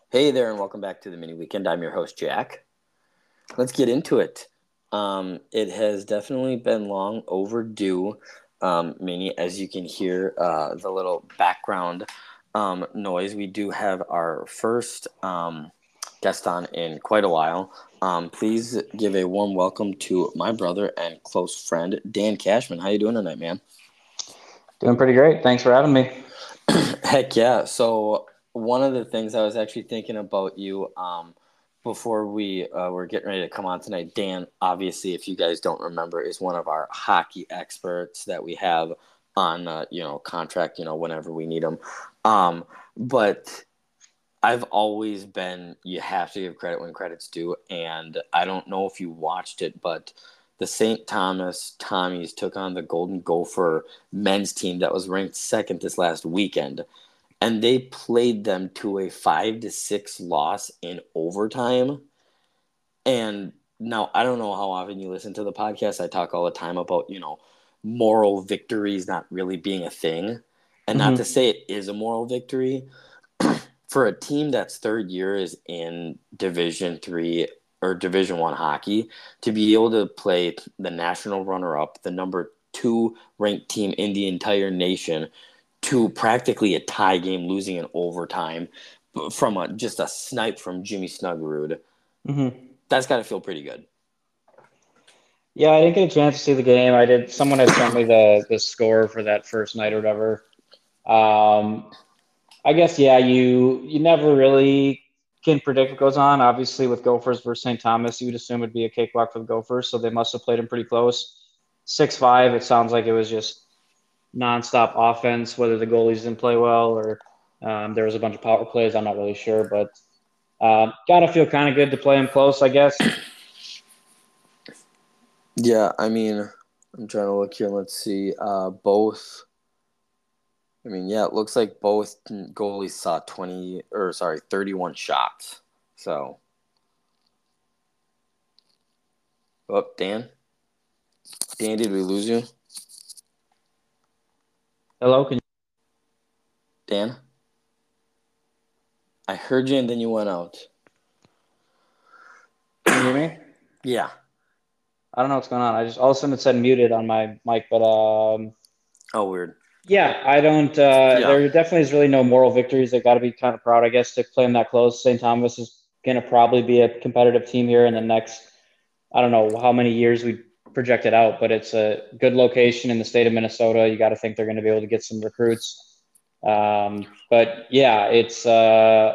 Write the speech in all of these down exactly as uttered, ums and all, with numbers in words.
Hey there, and welcome back to the mini weekend. I'm your host, Jack. Let's get into it. Um, it has definitely been long overdue, um, mini. As you can hear, uh, the little background um, noise. We do have our first um, guest on in quite a while. Um, please give a warm welcome to my brother and close friend, Dan Cashman. How you doing tonight, man? Doing pretty great. Thanks for having me. Heck yeah. So one of the things I was actually thinking about you um, before we uh, were getting ready to come on tonight, Dan, obviously, if you guys don't remember, is one of our hockey experts that we have on, uh, you know, contract, you know, whenever we need them. Um, but I've always been, you have to give credit when credit's due. And I don't know if you watched it, but the Saint Thomas Tommies took on the Golden Gopher men's team that was ranked second this last weekend, and they played them to a five to six loss in overtime. And now I don't know how often you listen to the podcast. I talk all the time about, you know, moral victories not really being a thing. And not to hmm say it is a moral victory for a team that's third year is in Division three or Division one hockey, to be able to play the national runner up, the number two ranked team in the entire nation, to practically a tie game, losing in overtime from a, just a snipe from Jimmy Snuggerud. hmm That's got to feel pretty good. Yeah, I didn't get a chance to see the game. I did. Someone had sent me the the score for that first night or whatever. Um, I guess yeah, you you never really can predict what goes on. Obviously, with Gophers versus Saint Thomas, you'd assume it'd be a cakewalk for the Gophers, so they must have played them pretty close. Six five. It sounds like it was just nonstop offense. Whether the goalies didn't play well or um, there was a bunch of power plays, I'm not really sure, but uh, gotta feel kind of good to play them close, I guess. Yeah, I mean, I'm trying to look here. Let's see. Uh, both. I mean, yeah, it looks like both goalies saw twenty or sorry, thirty-one shots. So, oh, Dan, Dan, did we lose you? Hello, can Dan, I heard you and then you went out. Can you hear me? Yeah. I don't know what's going on. I just all of a sudden it said muted on my mic, but um, Oh, weird. yeah, I don't. Uh, Yeah. there definitely is really no moral victories. They got to be kind of proud, I guess, to play them that close. Saint Thomas is going to probably be a competitive team here in the next. I don't know how many years we project it out, but it's a good location in the state of Minnesota. You got to think they're going to be able to get some recruits. Um, but yeah, it's uh,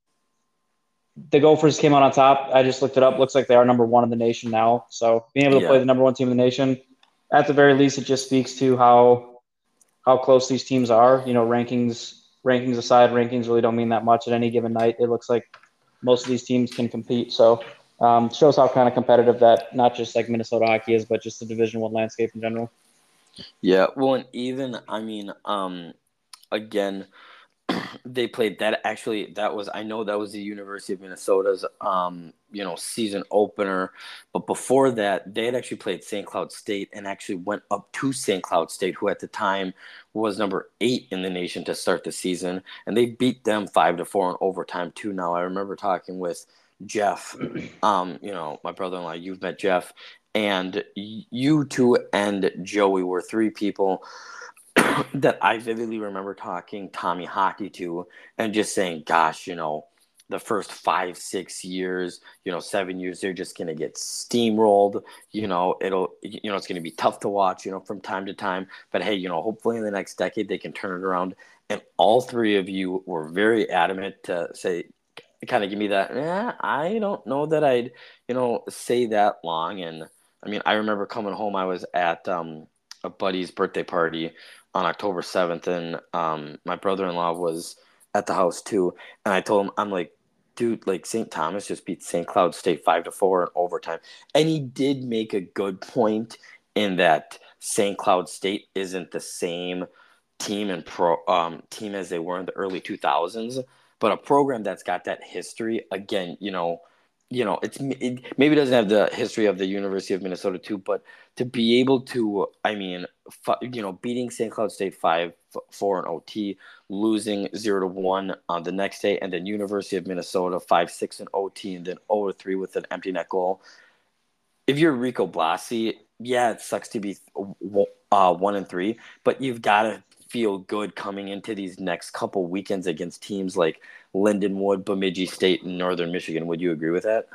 the Gophers came out on top. I just looked it up. Looks like they are number one in the nation now. So being able to play Yeah. the number one team in the nation, at the very least, it just speaks to how how close these teams are. You know, rankings rankings aside, rankings really don't mean that much at any given night. It looks like most of these teams can compete. So um, shows how kind of competitive that not just like Minnesota hockey is, but just the Division One landscape in general. Yeah. Well, and even, I mean, um, again, they played that actually that was I know that was the University of Minnesota's um you know season opener, but before that they had actually played Saint Cloud State and actually went up to Saint Cloud State, who at the time was number eight in the nation to start the season, and they beat them five to four in overtime too. Now I remember talking with Jeff, um you know my brother-in-law. You've met Jeff, and you two and Joey were three people that I vividly remember talking Tommy Hockey to and just saying, gosh, you know, the first five, six years, you know, seven years, they're just going to get steamrolled. You know, it'll, you know, it's going to be tough to watch, you know, from time to time. But hey, you know, hopefully in the next decade they can turn it around. And all three of you were very adamant to say, kind of give me that, eh, I don't know that I'd, you know, say that long. And I mean, I remember coming home, I was at um, a buddy's birthday party on October seventh, and um, my brother in law was at the house too. And I told him, I'm like, dude, like Saint Thomas just beat Saint Cloud State five to four in overtime. And he did make a good point in that Saint Cloud State isn't the same team and pro um, team as they were in the early two thousands, but a program that's got that history again, you know, you know, it's it maybe doesn't have the history of the University of Minnesota too, but to be able to, I mean, f- you know, beating Saint Cloud State five four in O T, losing zero to one on the next day, and then University of Minnesota five six in O T, and then zero to three with an empty net goal. If you're Rico Blasi, yeah, it sucks to be uh, one and three, but you've got to feel good coming into these next couple weekends against teams like Lindenwood, Bemidji State, and Northern Michigan. Would you agree with that?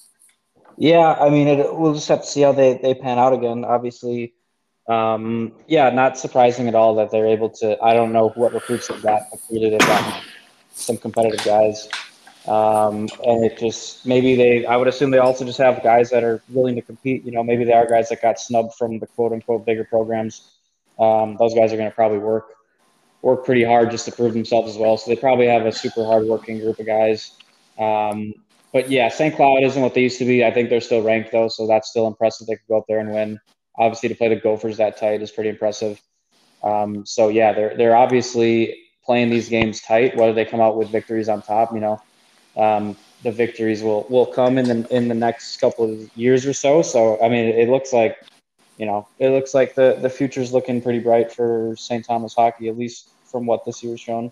Yeah, I mean, it, we'll just have to see how they, they pan out again. Obviously, um, yeah, not surprising at all that they're able to. I don't know what recruits they've got, but clearly they've gotten some competitive guys. Um, and it just maybe they. I would assume they also just have guys that are willing to compete. You know, maybe they are guys that got snubbed from the quote unquote bigger programs. Um, those guys are going to probably work work pretty hard just to prove themselves as well. So they probably have a super hardworking group of guys. Um, but yeah, Saint Cloud isn't what they used to be. I think they're still ranked though, so that's still impressive. They could go up there and win. Obviously, to play the Gophers that tight is pretty impressive. Um, so yeah, they're they're obviously playing these games tight. Whether they come out with victories on top, you know, um, the victories will will come in the in the next couple of years or so. So I mean, it, it looks like you know, it looks like the the future's looking pretty bright for Saint Thomas hockey, at least from what this year's shown.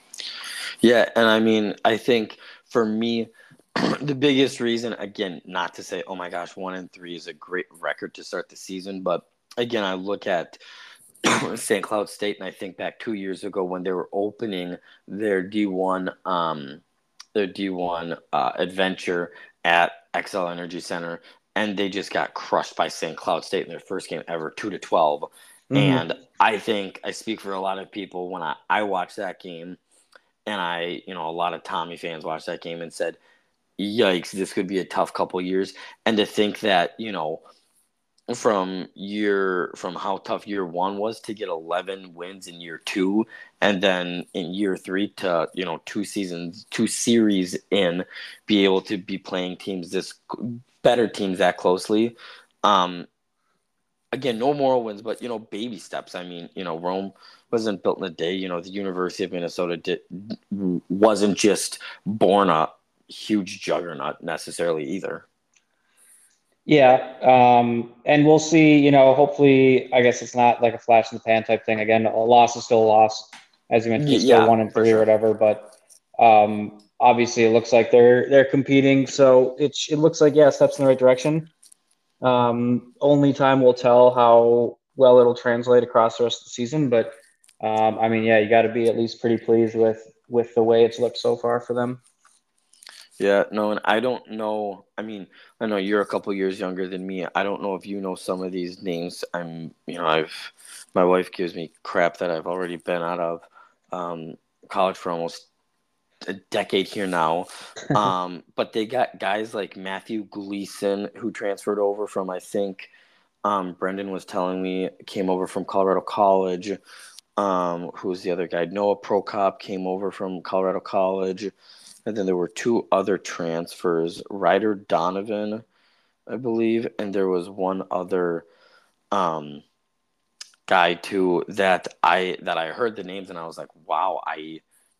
Yeah, and I mean, I think for me, the biggest reason, again, not to say, oh my gosh, one and three is a great record to start the season, but again, I look at Saint Cloud State and I think back two years ago when they were opening their D one, um, their D one uh, adventure at Xcel Energy Center, and they just got crushed by Saint Cloud State in their first game ever, two to twelve. Mm-hmm. And I think I speak for a lot of people when I I watched that game and I, you know, a lot of Tommy fans watched that game and said, "Yikes, this could be a tough couple years." And to think that, you know, from year from how tough year one was to get eleven wins in year two, and then in year three to, you know, two seasons, two series in, be able to be playing teams this better teams that closely. Um, again, no moral wins, but you know, baby steps. I mean, you know, Rome wasn't built in a day. You know, the University of Minnesota did wasn't just born a huge juggernaut necessarily either. Yeah, um, and we'll see. You know, hopefully, I guess it's not like a flash in the pan type thing. Again, a loss is still a loss, as you mentioned. They're still Yeah, one and for three or sure. whatever. But um, obviously, it looks like they're they're competing. So it it looks like yeah, steps in the right direction. Um, only time will tell how well it'll translate across the rest of the season. But um, I mean, yeah, you got to be at least pretty pleased with with the way it's looked so far for them. Yeah, no, and I don't know. I mean, I know you're a couple years younger than me. I don't know if you know some of these names. I'm, you know, I've, my wife gives me crap that I've already been out of um, college for almost a decade here now. Um, but they got guys like Matthew Gleason who transferred over from, I think, um, Brendan was telling me, came over from Colorado College. Um, who was the other guy? Noah Prokop came over from Colorado College. And then there were two other transfers, Ryder Donovan, I believe, and there was one other um, guy too that I that I heard the names and I was like, wow, I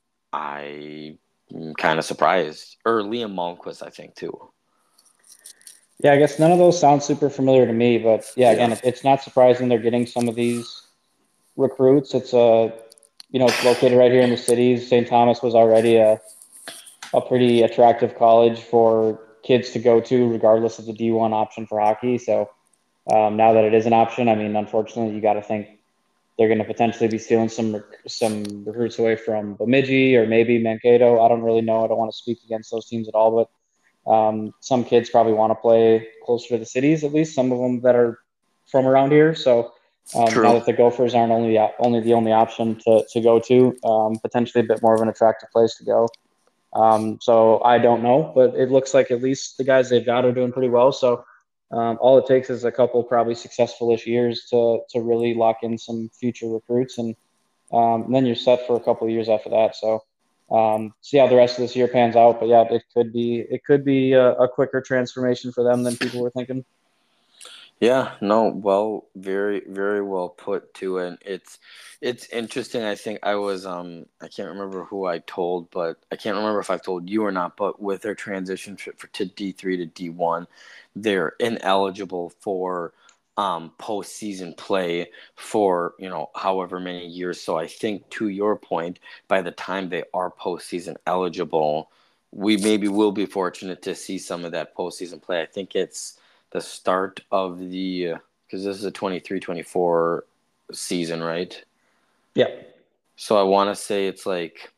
I am kind of surprised. Or Liam Malmquist, I think too. Yeah, I guess none of those sound super familiar to me, but yeah, Yeah, again, it, it's not surprising they're getting some of these recruits. It's a, you know, it's located right here in the city. Saint Thomas was already a, a pretty attractive college for kids to go to, regardless of the D one option for hockey. So um, now that it is an option, I mean, unfortunately, you got to think they're going to potentially be stealing some some recruits away from Bemidji or maybe Mankato. I don't really know. I don't want to speak against those teams at all, but um, some kids probably want to play closer to the cities, at least some of them that are from around here. So um, now true. that the Gophers aren't only the, only the only option to, to go to, um, potentially a bit more of an attractive place to go. Um, so I don't know, but it looks like at least the guys they've got are doing pretty well. So um, all it takes is a couple probably successful-ish years to to really lock in some future recruits, and, um, and then you're set for a couple of years after that. So um, see how the rest of this year pans out. But yeah, it could be it could be a, a quicker transformation for them than people were thinking. Yeah, no, well, very, very well put too, and it's it's interesting. I think I was um I can't remember who I told, but I can't remember if I've told you or not. But with their transition to, for, to D three to D one, they're ineligible for um postseason play for you know however many years. So I think to your point, by the time they are postseason eligible, we maybe will be fortunate to see some of that postseason play. I think it's the start of the because this is a twenty three twenty four season, right? Yeah. So I want to say it's like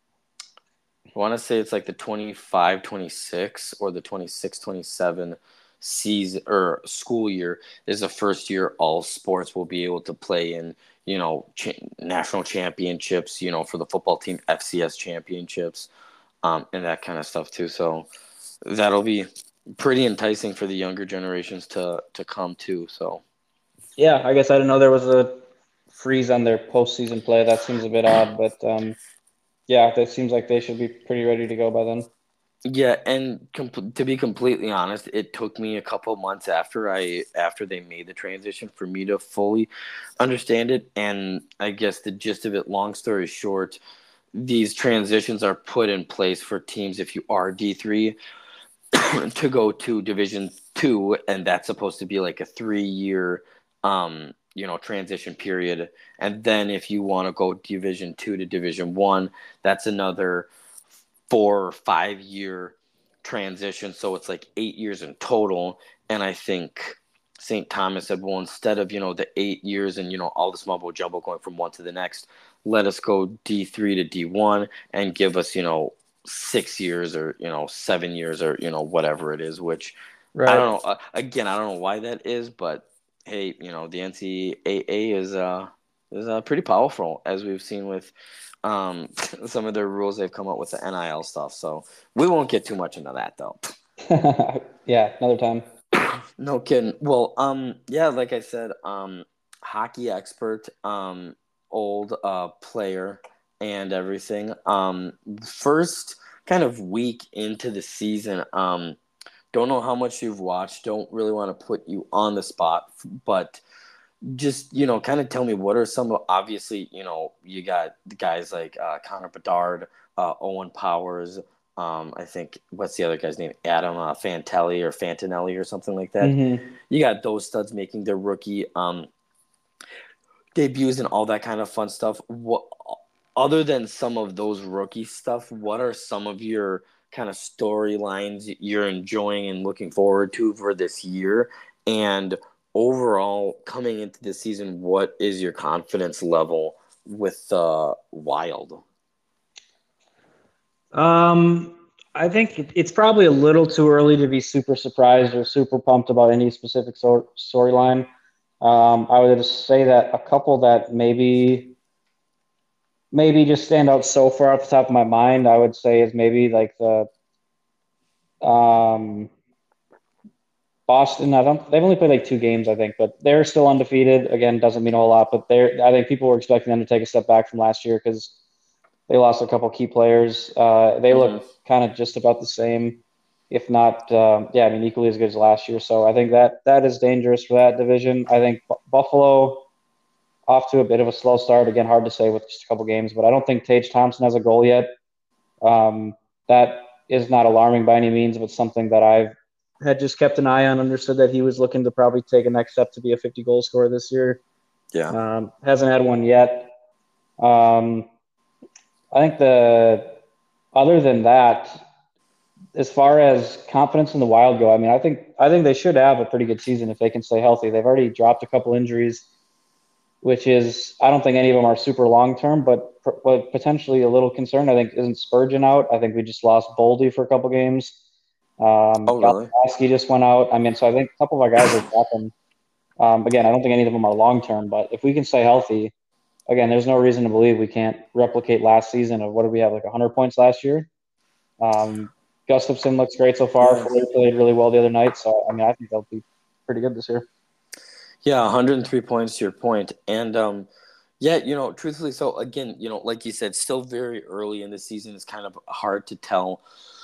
I want to say it's like the twenty five twenty six or the twenty six twenty seven season or school year is the first year all sports will be able to play in, you know, ch- national championships, you know, for the football team, F C S championships, um, and that kind of stuff too. So that'll be pretty enticing for the younger generations to to come too. So Yeah, I guess I didn't know there was a freeze on their postseason play. That seems a bit odd, but um, yeah, that seems like they should be pretty ready to go by then. yeah, and com- to be completely honest, it took me a couple months after I after they made the transition for me to fully understand it. And I guess the gist of it, long story short, these transitions are put in place for teams if you are D three to go to Division Two, and that's supposed to be like a three year, um, you know, transition period. And then if you want to go Division Two to Division One, that's another four or five year transition. So it's like eight years in total. And I think Saint Thomas said, well, instead of, you know, the eight years and, you know, all this mumbo jumbo going from one to the next, let us go D three to D one and give us, you know, six years or, you know, seven years or, you know, whatever it is, which I Right. don't know. Uh, again, I don't know why that is, but hey, you know, the N C double A is, uh, is uh, pretty powerful, as we've seen with um, some of their rules they've come up with the N I L stuff. So we won't get too much into that though. Yeah, another time. No kidding. Well, um, yeah, like I said, um, hockey expert, um, old uh player and everything. Um, first kind of week into the season, um, don't know how much you've watched. Don't really want to put you on the spot, but just you know kind of tell me what are some of obviously you know you got the guys like uh, Connor Bedard, uh, Owen Powers, um, I think what's the other guy's name, Adam uh, Fantelli or Fantinelli or something like that. Hmm. You got those studs making their rookie um, debuts and all that kind of fun stuff. What other than some of those rookie stuff, what are some of your kind of storylines you're enjoying and looking forward to for this year? And overall, coming into this season, what is your confidence level with uh, Wild? Um, I think it- it's probably a little too early to be super surprised or super pumped about any specific sor- storyline. Um, I would just say that a couple that maybe maybe just stand out so far off the top of my mind, I would say is maybe like the um, Boston. I don't. They've only played like two games, I think, but they're still undefeated. Again, doesn't mean a whole lot, but they're. I think people were expecting them to take a step back from last year because they lost a couple key players. Uh, they Mm-hmm. look kind of just about the same, if not, um, yeah, I mean, equally as good as last year. So I think that that is dangerous for that division. I think B- Buffalo off to a bit of a slow start. Again, hard to say with just a couple games, but I don't think Tage Thompson has a goal yet. Um, that is not alarming by any means, but something that I've had just kept an eye on. Understood that he was looking to probably take a next step to be a fifty goal scorer this year. Yeah. Um, hasn't had one yet. Um, I think the other than that, as far as confidence in the Wild go, I mean, I think I think they should have a pretty good season if they can stay healthy. They've already dropped a couple injuries, which is I don't think any of them are super long term, but but potentially a little concerned. I think isn't Spurgeon out? I think we just lost Boldy for a couple games. Um, Oh, really? Goligoski just went out. I mean, so I think a couple of our guys are dropping. Um, again, I don't think any of them are long term, but if we can stay healthy, again, there's no reason to believe we can't replicate last season of what did we have like one hundred points last year. Um, Gustafson looks great so far. Yeah. Fuller played really well the other night, so I mean, I think they'll be pretty good this year. Yeah, one hundred three points to your point. And um yeah, you know, truthfully, so again, you know, like you said, still very early in the season. It's kind of hard to tell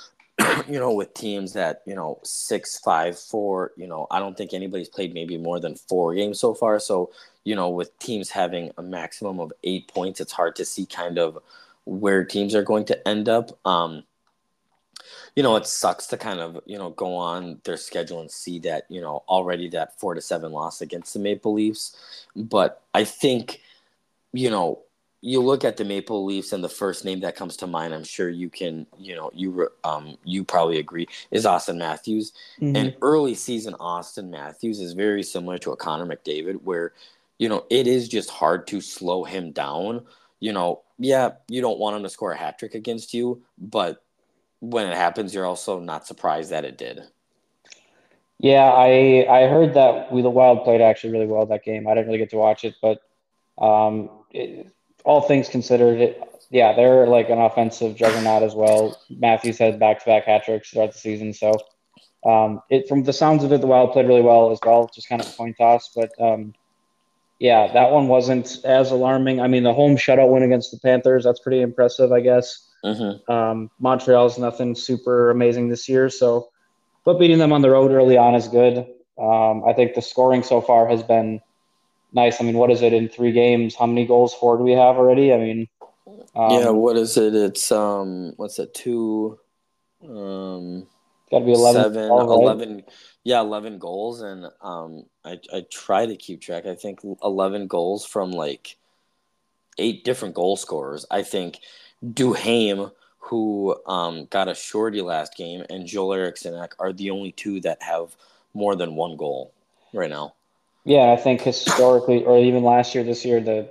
you know, with teams that, you know, six, five, four, you know, I don't think anybody's played maybe more than four games so far. So, you know, with teams having a maximum of eight points, it's hard to see kind of where teams are going to end up. Um, you know, it sucks to kind of, you know, go on their schedule and see that, you know, already that four to seven loss against the Maple Leafs. But I think, you know, you look at the Maple Leafs and the first name that comes to mind, I'm sure you can, you know, you um you probably agree, is Austin Matthews. And Mm-hmm. early season Austin Matthews is very similar to a Connor McDavid, where, you know, it is just hard to slow him down. You know, yeah, you don't want him to score a hat trick against you, but when it happens, you're also not surprised that it did. Yeah, I I heard that we the Wild played actually really well that game. I didn't really get to watch it, but um, it, all things considered, it yeah, they're like an offensive juggernaut as well. Matthews had back-to-back hat tricks throughout the season, so um, it from the sounds of it, the Wild played really well as well. Just kind of a coin toss, but um, yeah, that one wasn't as alarming. I mean, the home shutout win against the Panthers, that's pretty impressive, I guess. Mm-hmm. Um, Montreal's nothing super amazing this year, so but beating them on the road early on is good. Um, I think the scoring so far has been nice. I mean, what is it in three games? How many goals for do we have already? I mean, Yeah, um, what is it? It's um, what's it? Two, um, got to be eleven, seven, twelve, right? eleven. Yeah, eleven goals, and um, I I try to keep track. I think eleven goals from like eight different goal scorers. I think Duhaime, who um got a shorty last game, and Joel Eriksson are the only two that have more than one goal right now. Yeah, I think historically, or even last year, this year, the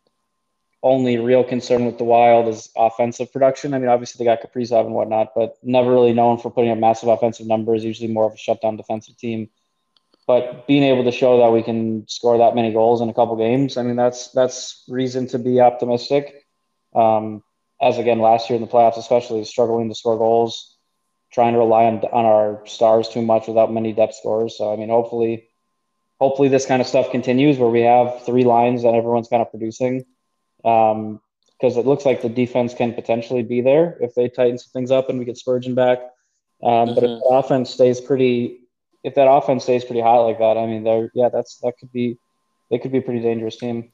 only real concern with the Wild is offensive production. I mean, obviously they got Kaprizov and whatnot, but never really known for putting up massive offensive numbers. Usually more of a shutdown defensive team. But being able to show that we can score that many goals in a couple games, I mean, that's that's reason to be optimistic. Um, as again last year in the playoffs, especially struggling to score goals, trying to rely on on our stars too much without many depth scorers. So I mean, hopefully, hopefully this kind of stuff continues where we have three lines that everyone's kind of producing. Um, because it looks like the defense can potentially be there if they tighten some things up and we get Spurgeon back. Um, but if Mm-hmm. the offense stays pretty, if that offense stays pretty hot like that, I mean, they're yeah, that's that could be they could be a pretty dangerous team.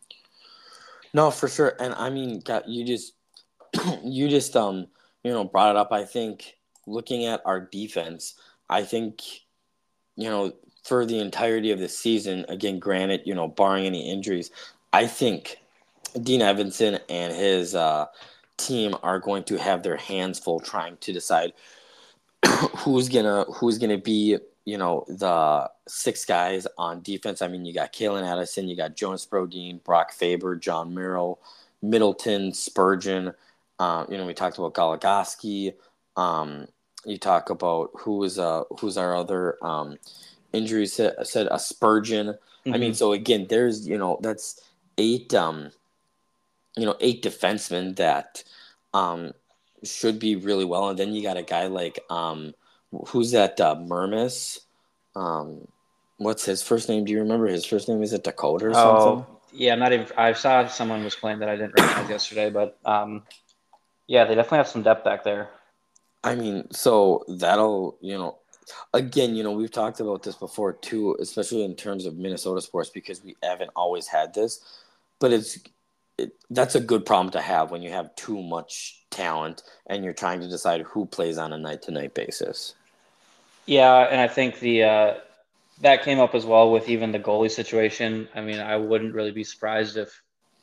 No, for sure. And I mean, God, you just you just um you know brought it up. I think looking at our defense, I think you know for the entirety of the season, again, granted, you know, barring any injuries, I think Dean Evanson and his uh, team are going to have their hands full trying to decide who's gonna who's gonna be you know the six guys on defense. I mean, you got Kalen Addison, you got Jonas Brodin, Brock Faber, John Merrill, Middleton, Spurgeon. Uh, you know, we talked about Goligoski. Um, you talk about who is uh who's our other um, injury said, said a Spurgeon. I mean, Mm-hmm. so again, there's you know that's eight um you know eight defensemen that um should be really well, and then you got a guy like um who's that uh, Mermis. Um, what's his first name? Do you remember his first name? Is it Dakota or something? Oh yeah, I'm not even. I saw someone was playing that I didn't recognize yesterday, but um, yeah, they definitely have some depth back there. I mean, so that'll you know, again, you know, we've talked about this before too, especially in terms of Minnesota sports because we haven't always had this, but it's it, that's a good problem to have when you have too much talent and you're trying to decide who plays on a night to night basis. Yeah, and I think the uh, that came up as well with even the goalie situation. I mean, I wouldn't really be surprised if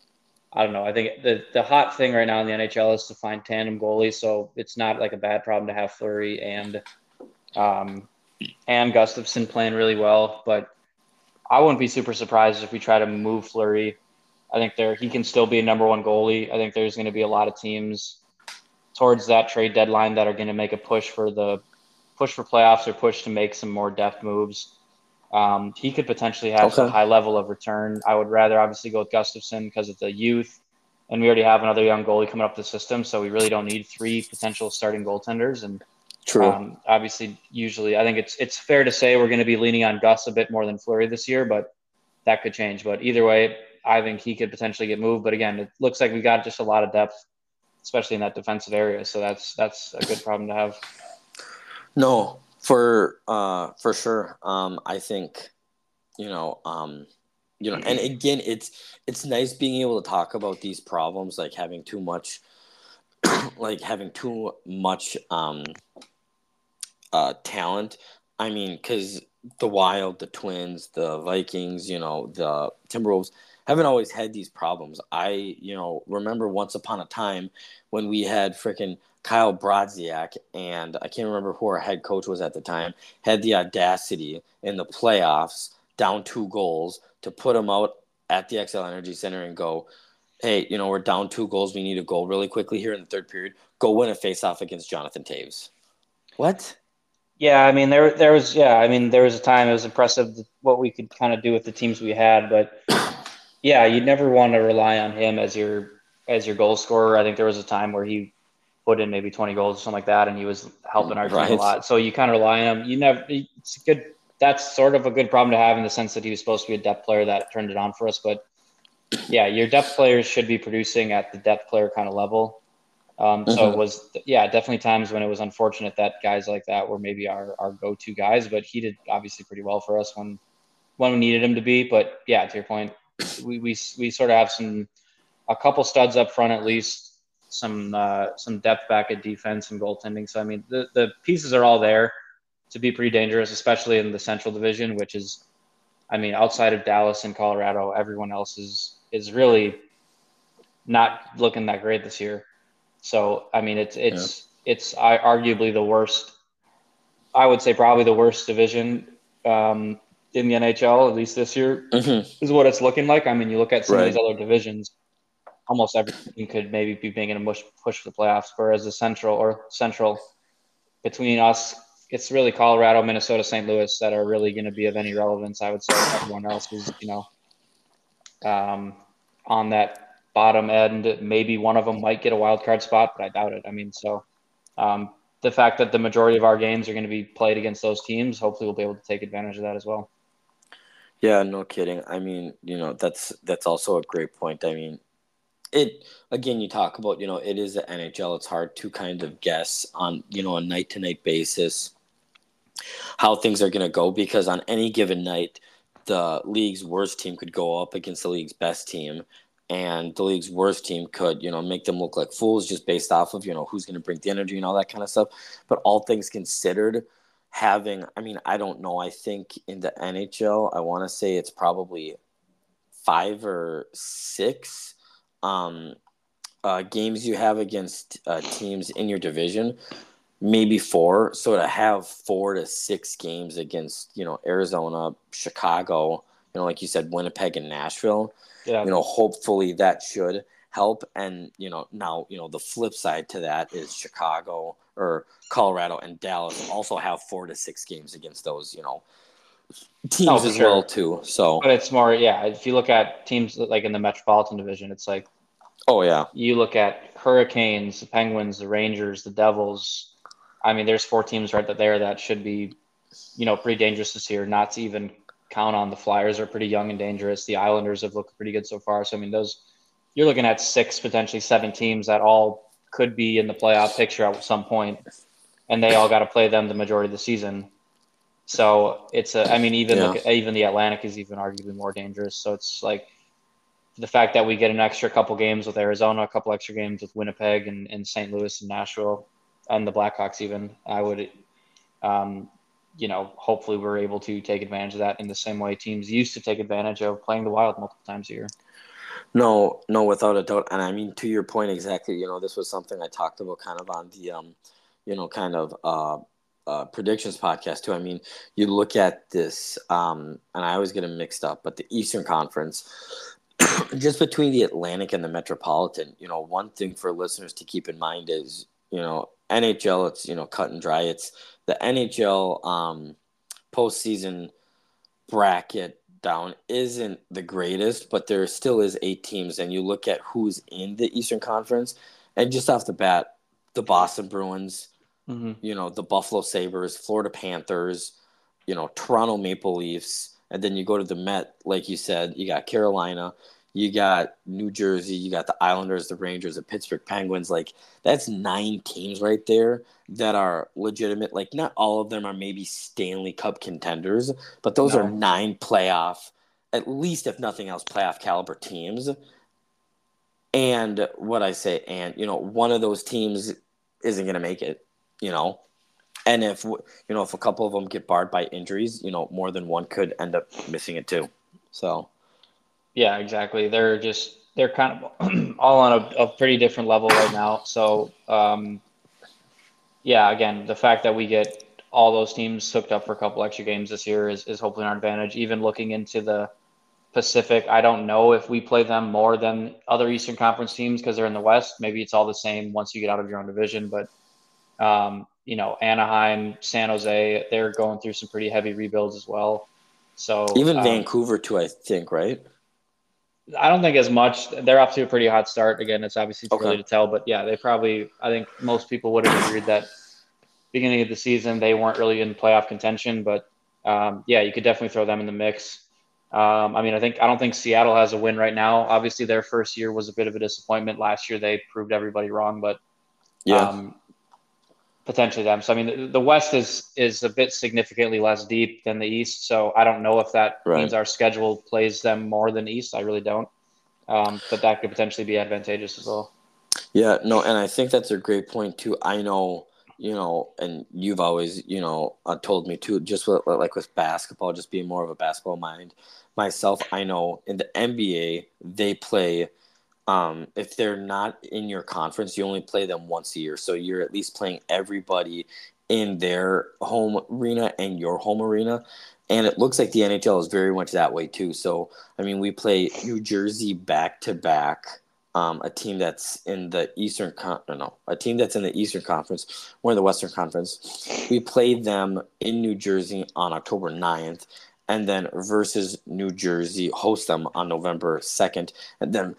I don't know. I think the the hot thing right now in the N H L is to find tandem goalies, so it's not like a bad problem to have Fleury and um, and Gustafson playing really well. But I wouldn't be super surprised if we try to move Fleury. I think there he can still be a number one goalie. I think there's going to be a lot of teams towards that trade deadline that are going to make a push for the push for playoffs or push to make some more depth moves. Um, he could potentially have a Okay. high level of return. I would rather obviously go with Gustafson because of the youth, and we already have another young goalie coming up the system, so we really don't need three potential starting goaltenders. And True. um, obviously, usually, I think it's it's fair to say we're going to be leaning on Gus a bit more than Fleury this year, but that could change. But either way, I think he could potentially get moved. But again, it looks like we got just a lot of depth, especially in that defensive area. So that's that's a good problem to have. No, for uh for sure. Um, I think you know um you know, and again, it's it's nice being able to talk about these problems, like having too much, like having too much um uh talent. I mean, because the Wild, the Twins, the Vikings, you know, the Timberwolves haven't always had these problems. I, you know, remember once upon a time when we had freaking Kyle Brodziak, and I can't remember who our head coach was at the time, had the audacity in the playoffs, down two goals, to put him out at the X L Energy Center and go, hey, you know, we're down two goals. We need a goal really quickly here in the third period. Go win a faceoff against Jonathan Taves. What? Yeah, I mean there there was yeah, I mean there was a time it was impressive what we could kind of do with the teams we had, but yeah, you never want to rely on him as your as your goal scorer. I think there was a time where he put in maybe twenty goals or something like that, and he was helping our team a Right? lot. So you kind of rely on him. You never. It's good. That's sort of a good problem to have in the sense that he was supposed to be a depth player that turned it on for us. But yeah, your depth players should be producing at the depth player kind of level. Um, so it Mm-hmm. was, yeah, definitely times when it was unfortunate that guys like that were maybe our, our go-to guys, but he did obviously pretty well for us when, when we needed him to be. But yeah, to your point, we, we, we sort of have some, a couple studs up front, at least some, uh, some depth back at defense and goaltending. So, I mean, the, the pieces are all there to be pretty dangerous, especially in the Central Division, which is, I mean, outside of Dallas and Colorado, everyone else is, is really not looking that great this year. So I mean, it's Yeah. it's it's I, arguably the worst. I would say probably the worst division um, in the N H L, at least this year, Mm-hmm. is what it's looking like. I mean, you look at some of these Right. other divisions, almost every team could maybe be making a push push for the playoffs. Whereas the Central or Central between us, it's really Colorado, Minnesota, Saint Louis that are really going to be of any relevance. I would say everyone else is, you know, um, on that bottom end. Maybe one of them might get a wild card spot, but I doubt it. I mean, so um, the fact that the majority of our games are going to be played against those teams, hopefully we'll be able to take advantage of that as well. Yeah, no kidding. I mean, you know, that's that's also a great point. I mean, it again, you talk about, you know, it is the N H L. It's hard to kind of guess on, you know, a night to night basis how things are going to go, because on any given night, the league's worst team could go up against the league's best team, and the league's worst team could, you know, make them look like fools just based off of, you know, who's going to bring the energy and all that kind of stuff. But all things considered, having, I mean, I don't know. I think in the N H L, I want to say it's probably five or six um, uh, games you have against uh, teams in your division, maybe four. So to have four to six games against, you know, Arizona, Chicago, you know, like you said, Winnipeg and Nashville, Yeah. you know, hopefully that should help. And, you know, now, you know, the flip side to that is Chicago or Colorado and Dallas also have four to six games against those, you know, No, teams for as well sure. too. So, But it's more, yeah. If you look at teams like in the Metropolitan Division, it's like oh yeah, you look at Hurricanes, the Penguins, the Rangers, the Devils. I mean, there's four teams right there that should be, you know, pretty dangerous this year. Not to even count on the Flyers are pretty young and dangerous. The Islanders have looked pretty good so far. So I mean, those you're looking at six, potentially seven teams that all could be in the playoff picture at some point, and they all got to play them the majority of the season. So it's a, I mean, even yeah. the even the Atlantic is even arguably more dangerous. So it's like the fact that we get an extra couple games with Arizona, a couple extra games with Winnipeg and, and Saint Louis and Nashville and the Blackhawks even, I would, um, you know, hopefully we're able to take advantage of that in the same way teams used to take advantage of playing the Wild multiple times a year. No, no, without a doubt. And I mean, to your point exactly, you know, this was something I talked about kind of on the, um, you know, kind of uh, uh, predictions podcast too. I mean, you look at this, um, and I always get them mixed up, but the Eastern Conference, just between the Atlantic and the Metropolitan, you know, one thing for listeners to keep in mind is, you know, N H L, it's, you know, cut and dry. It's the N H L um, postseason bracket down isn't the greatest, but there still is eight teams, and you look at who's in the Eastern Conference, and just off the bat, the Boston Bruins, Mm-hmm. you know, the Buffalo Sabres, Florida Panthers, you know, Toronto Maple Leafs, and then you go to the Met, like you said, you got Carolina, You got New Jersey, you got the Islanders, the Rangers, the Pittsburgh Penguins. Like, that's nine teams right there that are legitimate. Like, not all of them are maybe Stanley Cup contenders, but those are No. nine playoff, at least if nothing else, playoff caliber teams. And what I say, and, you know, one of those teams isn't going to make it, you know. And if, you know, if a couple of them get barred by injuries, you know, more than one could end up missing it too. So. Yeah, exactly. They're just they're kind of all on a, a pretty different level right now. So, um, yeah, again, the fact that we get all those teams hooked up for a couple extra games this year is, is hopefully an advantage. Even looking into the Pacific, I don't know if we play them more than other Eastern Conference teams because they're in the West. Maybe it's all the same once you get out of your own division. But, um, you know, Anaheim, San Jose, they're going through some pretty heavy rebuilds as well. So Even um, Vancouver too, I think, right? I don't think as much. They're off to a pretty hot start. Again, it's obviously too early Okay. to tell, but yeah, they probably, I think most people would have agreed that beginning of the season, they weren't really in playoff contention, but um, yeah, you could definitely throw them in the mix. Um, I mean, I think, I don't think Seattle has a win right now. Obviously their first year was a bit of a disappointment. Last year, they proved everybody wrong, but Yeah. um, potentially them. So, I mean, the, the West is, is a bit significantly less deep than the East. So I don't know if that means Right. our schedule plays them more than East. I really don't. Um, but that could potentially be advantageous as well. Yeah, no, and I think that's a great point too. I know, you know, and you've always, you know, uh, told me too, just with, like with basketball, just being more of a basketball mind myself. I know in the N B A, they play, um, if they're not in your conference, you only play them once a year. So you're at least playing everybody in their home arena and your home arena. And it looks like the N H L is very much that way too. So, I mean, we play New Jersey back to back. Um, a team that's in the Eastern Con- no, no, a team that's in the Eastern Conference. We're in the Western Conference. We play them in New Jersey on October ninth, and then versus New Jersey host them on November second, and then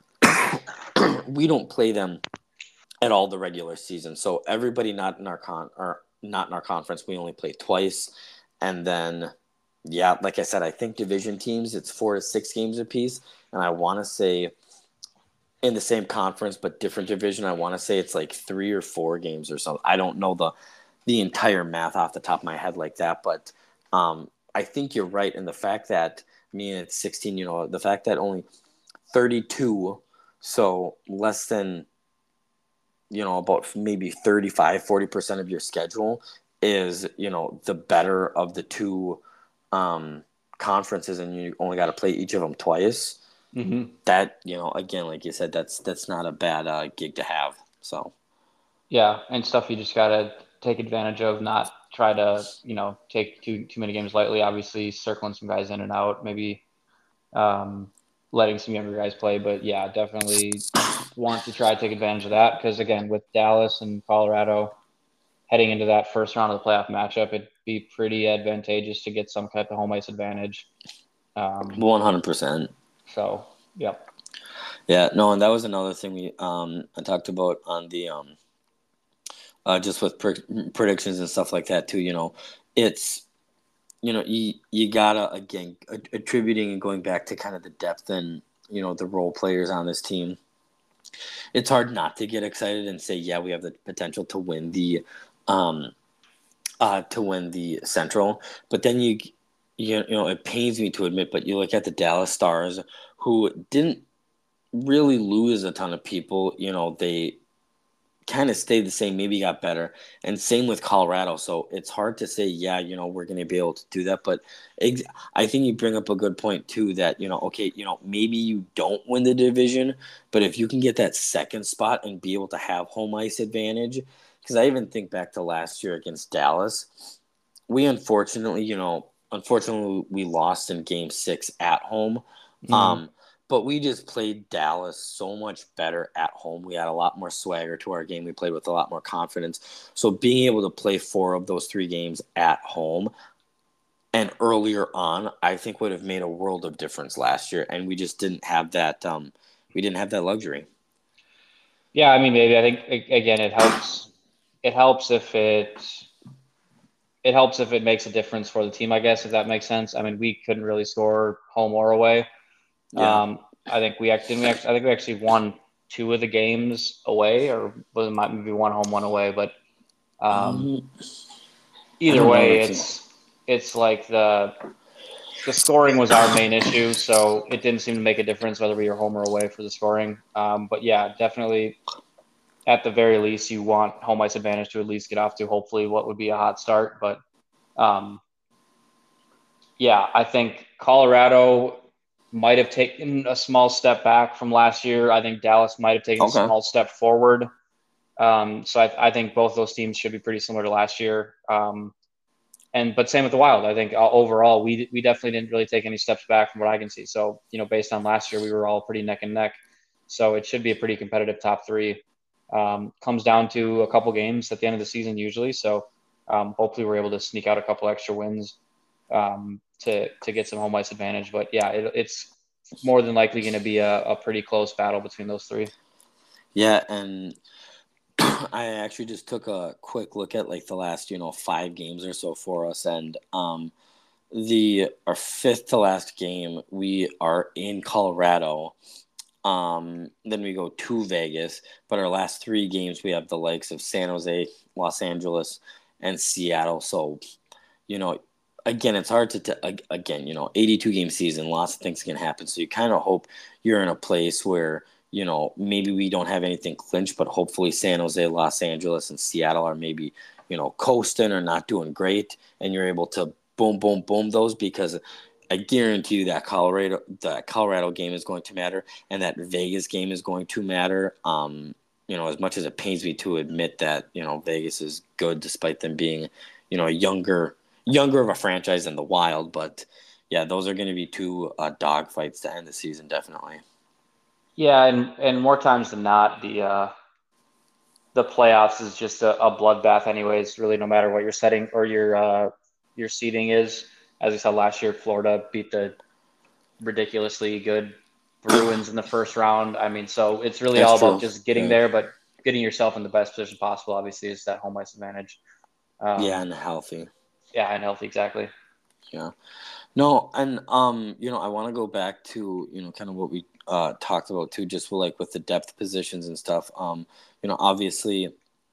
we don't play them at all the regular season. So everybody not in our con or not in our conference, we only play twice, and then yeah, like I said, I think division teams it's four to six games apiece, and I want to say in the same conference but different division, I want to say it's like three or four games or something. I don't know the the entire math off the top of my head like that, but um, I think you're right in the fact that I mean it's sixteen. You know, the fact that only thirty-two, so less than you know about maybe thirty-five, forty percent of your schedule is you know the better of the two um, conferences, and you only got to play each of them twice. Mm-hmm. That you know again like you said that's that's not a bad uh, gig to have. So Yeah, and stuff you just gotta take advantage of, not try to, you know, take too too many games lightly. Obviously, circling some guys in and out, maybe um, letting some younger guys play. But yeah, definitely want to try to take advantage of that because again, with Dallas and Colorado heading into that first round of the playoff matchup, it'd be pretty advantageous to get some type of home ice advantage. Um, one hundred percent. so, yep. Yeah, no, and that was another thing we um I talked about on the um uh just with pre- predictions and stuff like that too. You know, it's you know you you gotta again attributing and going back to kind of the depth and you know the role players on this team. It's hard not to get excited and say, yeah, we have the potential to win the um uh to win the Central, but then you you, you know it pains me to admit, but you look at the Dallas Stars who didn't really lose a ton of people. You know, they kind of stayed the same, maybe got better. And same with Colorado. So it's hard to say, yeah, you know, we're going to be able to do that. But ex- I think you bring up a good point, too, that, you know, okay, you know, maybe you don't win the division, but if you can get that second spot and be able to have home ice advantage, because I even think back to last year against Dallas, we unfortunately, you know, unfortunately, we lost in game six at home. Mm-hmm. Um, but we just played Dallas so much better at home. We had a lot more swagger to our game. We played with a lot more confidence. So being able to play four of those three games at home and earlier on, I think would have made a world of difference last year. And we just didn't have that. Um, we didn't have that luxury. Yeah, I mean, maybe I think again, it helps. It helps if it it helps if it makes a difference for the team, I guess, if that makes sense. I mean, we couldn't really score home or away. Yeah. Um, I think we actually, we actually, I think we actually won two of the games away, or was it might maybe one home, one away. But um, Um, I either don't know. way, That's an, it's it's like the the scoring was our main issue, so it didn't seem to make a difference whether we were home or away for the scoring. Um, but yeah, definitely at the very least, you want home ice advantage to at least get off to hopefully what would be a hot start. But um, yeah, I think Colorado might have taken a small step back from last year. I think Dallas might have taken a okay. small step forward. Um, so I, I think both those teams should be pretty similar to last year. Um, and but same with the Wild. I think uh, overall we we definitely didn't really take any steps back from what I can see. So you know, based on last year, we were all pretty neck and neck. So it should be a pretty competitive top three. Um, comes down to a couple games at the end of the season usually. So um, hopefully we're able to sneak out a couple extra wins um, to to get some home ice advantage. But yeah, it, it's more than likely going to be a, a pretty close battle between those three. Yeah, and I actually just took a quick look at like the last, you know, five games or so for us, and um, the our fifth to last game we are in Colorado. Um, then we go to Vegas, but our last three games we have the likes of San Jose, Los Angeles, and Seattle. So, you know, again, it's hard to t- again, you know, eighty-two game season, lots of things can happen. So you kind of hope you're in a place where, you know, maybe we don't have anything clinched, but hopefully San Jose, Los Angeles, and Seattle are maybe, you know, coasting or not doing great, and you're able to boom, boom, boom those, because I guarantee you that Colorado, that Colorado game is going to matter, and that Vegas game is going to matter. Um, you know, as much as it pains me to admit that, you know, Vegas is good despite them being, you know, a younger younger of a franchise than the Wild, but yeah, those are going to be two uh, dog fights to end the season, definitely. Yeah, and and more times than not, the uh, the playoffs is just a, a bloodbath, anyways. Really, no matter what your setting or your uh, your seeding is. As we saw last year, Florida beat the ridiculously good Bruins in the first round. I mean, so it's really That's all about true. just getting Yeah, there, but getting yourself in the best position possible. Obviously, is that home ice advantage. yeah, Um, and healthy. yeah, and healthy, exactly. Yeah. No, and um, you know, I want to go back to, you know, kind of what we uh talked about too, just with, like with the depth positions and stuff. Um, you know, obviously,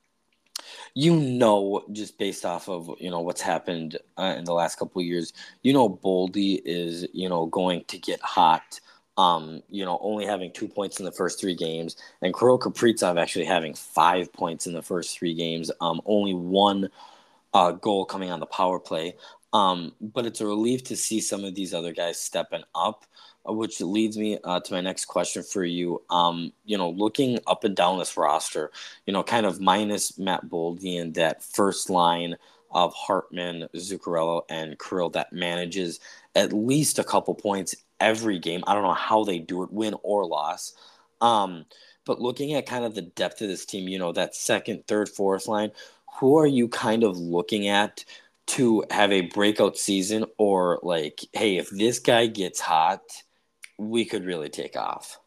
you know, just based off of, you know, what's happened uh, in the last couple of years, you know, Boldy is, you know, going to get hot. Um, you know, only having two points in the first three games, and Kirill Kaprizov actually having five points in the first three games. Um, only one uh, goal coming on the power play. Um, but it's a relief to see some of these other guys stepping up, uh, which leads me uh, to my next question for you. Um, you know, looking up and down this roster, you know, kind of minus Matt Boldy and that first line of Hartman, Zuccarello, and Kirill that manages at least a couple points every game. I don't know how they do it, win or loss. Um, but looking at kind of the depth of this team, you know, that second, third, fourth line, who are you kind of looking at to have a breakout season, or like, hey, if this guy gets hot, we could really take off?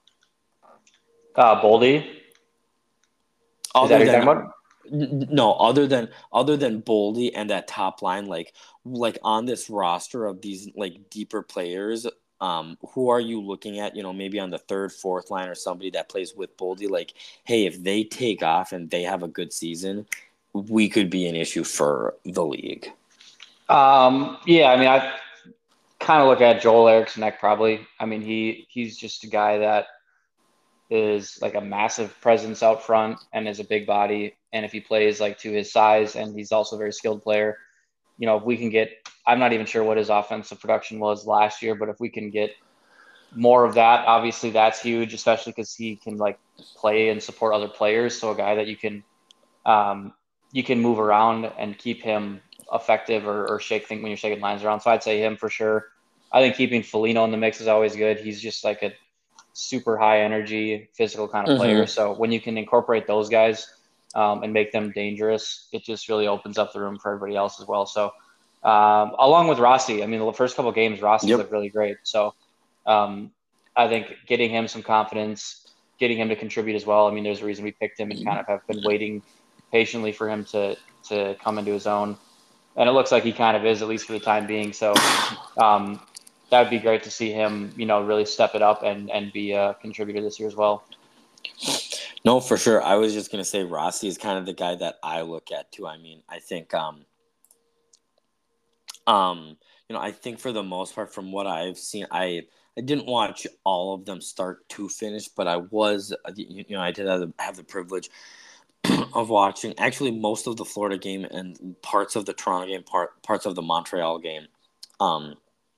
Uh, Boldy, is that Other what you're than talking about? no, other than other than Boldy and that top line, like like on this roster of these like deeper players, um, who are you looking at? You know, maybe on the third, fourth line, or somebody that plays with Boldy. Like, hey, if they take off and they have a good season, we could be an issue for the league. Um, yeah, I mean, I kind of look at Joel Eriksson probably. I mean, he he's just a guy that is like a massive presence out front and is a big body. And if he plays like to his size, and he's also a very skilled player, you know, if we can get, I'm not even sure what his offensive production was last year, but if we can get more of that, obviously that's huge, especially because he can like play and support other players. So a guy that you can, um, you can move around and keep him effective, or, or shake things when you're shaking lines around. So I'd say him for sure. I think keeping Foligno in the mix is always good. He's just like a super high energy, physical kind of player. Mm-hmm. So when you can incorporate those guys um, and make them dangerous, it just really opens up the room for everybody else as well. So um, along with Rossi, I mean, the first couple of games, Rossi's Yep. looked really great. So um, I think getting him some confidence, getting him to contribute as well. I mean, there's a reason we picked him and kind of have been waiting patiently for him to to come into his own. And it looks like he kind of is, at least for the time being. So um, that would be great to see him, you know, really step it up and, and be a contributor this year as well. No, for sure. I was just going to say Rossi is kind of the guy that I look at too. I mean, I think, um, um, you know, I think for the most part, from what I've seen, I I didn't watch all of them start to finish, but I was, you know, I did have the, have the privilege of watching actually most of the Florida game and parts of the Toronto game, part parts of the Montreal game, um,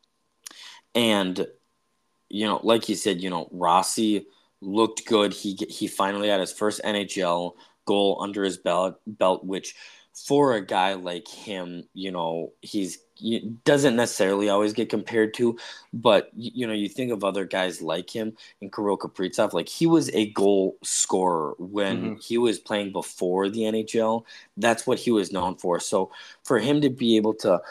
and you know, like you said, you know, Rossi looked good. He he finally had his first N H L goal under his belt, belt which for a guy like him, you know, he's he doesn't necessarily always get compared to, but you know, you think of other guys like him and Kirill Kaprizov, like he was a goal scorer when Mm-hmm. he was playing before the N H L. That's what he was known for. So for him to be able to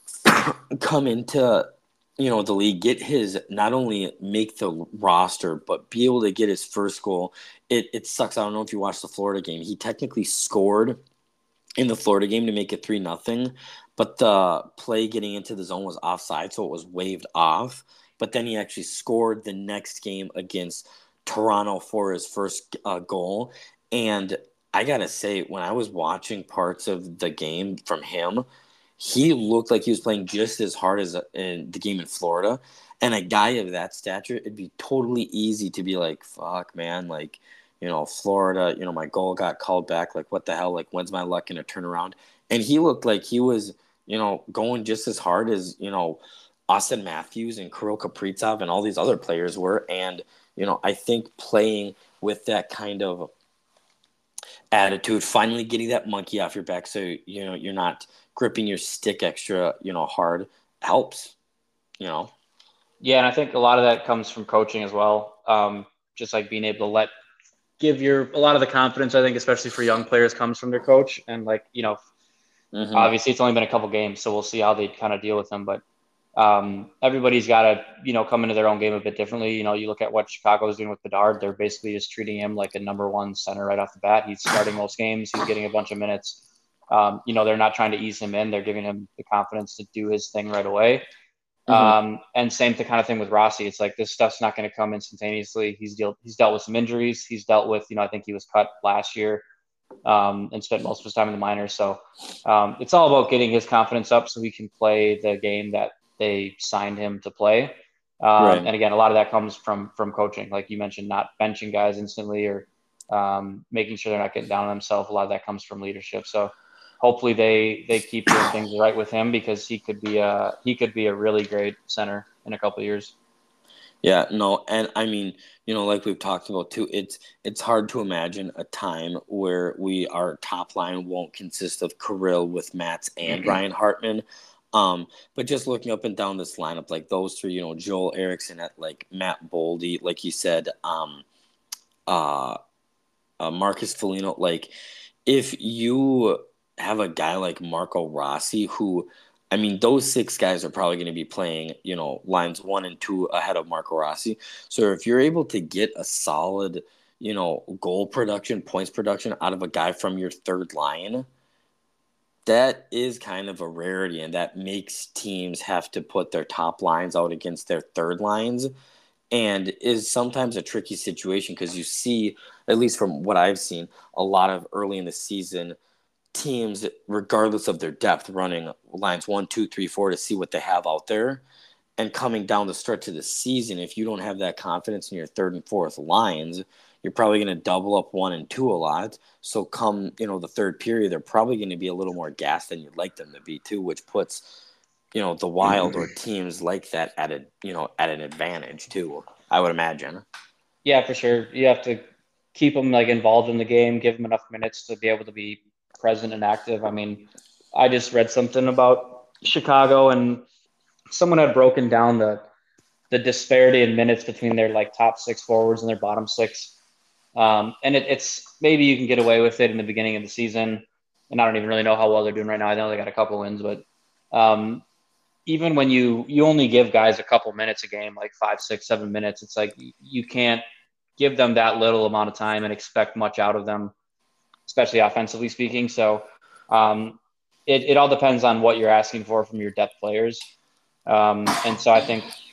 come into you know the league, get his not only make the roster but be able to get his first goal, it it sucks. I don't know if you watched the Florida game. He technically scored in the Florida game to make it three nothing, but the play getting into the zone was offside, so it was waved off. But then he actually scored the next game against Toronto for his first uh, goal. And I gotta say, when I was watching parts of the game from him, he looked like he was playing just as hard as in the game in Florida. And a guy of that stature, it'd be totally easy to be like, fuck, man, like, you know, Florida, you know, my goal got called back. Like, what the hell? Like, when's my luck going to turn around? And he looked like he was, you know, going just as hard as, you know, Austin Matthews and Kirill Kaprizov and all these other players were. And, you know, I think playing with that kind of attitude, finally getting that monkey off your back so, you know, you're not gripping your stick extra, you know, hard helps, you know. Yeah, and I think a lot of that comes from coaching as well. Um, just like being able to let give your a lot of the confidence, I think, especially for young players, comes from their coach. And like, you know, Mm-hmm. obviously it's only been a couple games, so we'll see how they kind of deal with them. But um, everybody's got to, you know, come into their own game a bit differently. You know, you look at what Chicago is doing with Bedard; they're basically just treating him like a number one center right off the bat. He's starting most games. He's getting a bunch of minutes. Um, you know, they're not trying to ease him in. They're giving him the confidence to do his thing right away. Mm-hmm. Um, and same the kind of thing with Rossi. It's like this stuff's not going to come instantaneously. He's dealt he's dealt with some injuries. He's dealt with, you know, I think he was cut last year um, and spent most of his time in the minors. So um, it's all about getting his confidence up so he can play the game that they signed him to play. Um, Right. and again, a lot of that comes from from coaching, like you mentioned, not benching guys instantly or um, making sure they're not getting down on themselves. A lot of that comes from leadership. So hopefully they they keep doing things right with him because he could be a he could be a really great center in a couple of years. Yeah, no, and I mean, you know, like we've talked about too, it's it's hard to imagine a time where we our top line won't consist of Kirill with Mats and Ryan Hartman. Um, but just looking up and down this lineup, like those three, you know, Joel Eriksson at like Matt Boldy, like you said, um, uh, uh, Marcus Foligno, like if you have a guy like Marco Rossi, who, I mean, those six guys are probably going to be playing, you know, lines one and two ahead of Marco Rossi. So if you're able to get a solid, you know, goal production, points production out of a guy from your third line, that is kind of a rarity, and that makes teams have to put their top lines out against their third lines and is sometimes a tricky situation because you see, at least from what I've seen, a lot of early in the season teams, regardless of their depth, running lines one, two, three, four to see what they have out there. And coming down the stretch of the season, if you don't have that confidence in your third and fourth lines, you're probably going to double up one and two a lot. So come, you know, the third period, they're probably going to be a little more gassed than you'd like them to be too, which puts, you know, the Wild or teams like that at a, you know, at an advantage too, I would imagine. Yeah, for sure. You have to keep them like involved in the game, give them enough minutes to be able to be present and active. I mean, I just read something about Chicago and someone had broken down the the disparity in minutes between their like top six forwards and their bottom six. Um, and it, it's maybe you can get away with it in the beginning of the season. And I don't even really know how well they're doing right now. I know they got a couple wins, but um, even when you you only give guys a couple minutes a game, like five, six, seven minutes, it's like you can't give them that little amount of time and expect much out of them, especially offensively speaking. So um, it, it all depends on what you're asking for from your depth players. Um, and so I think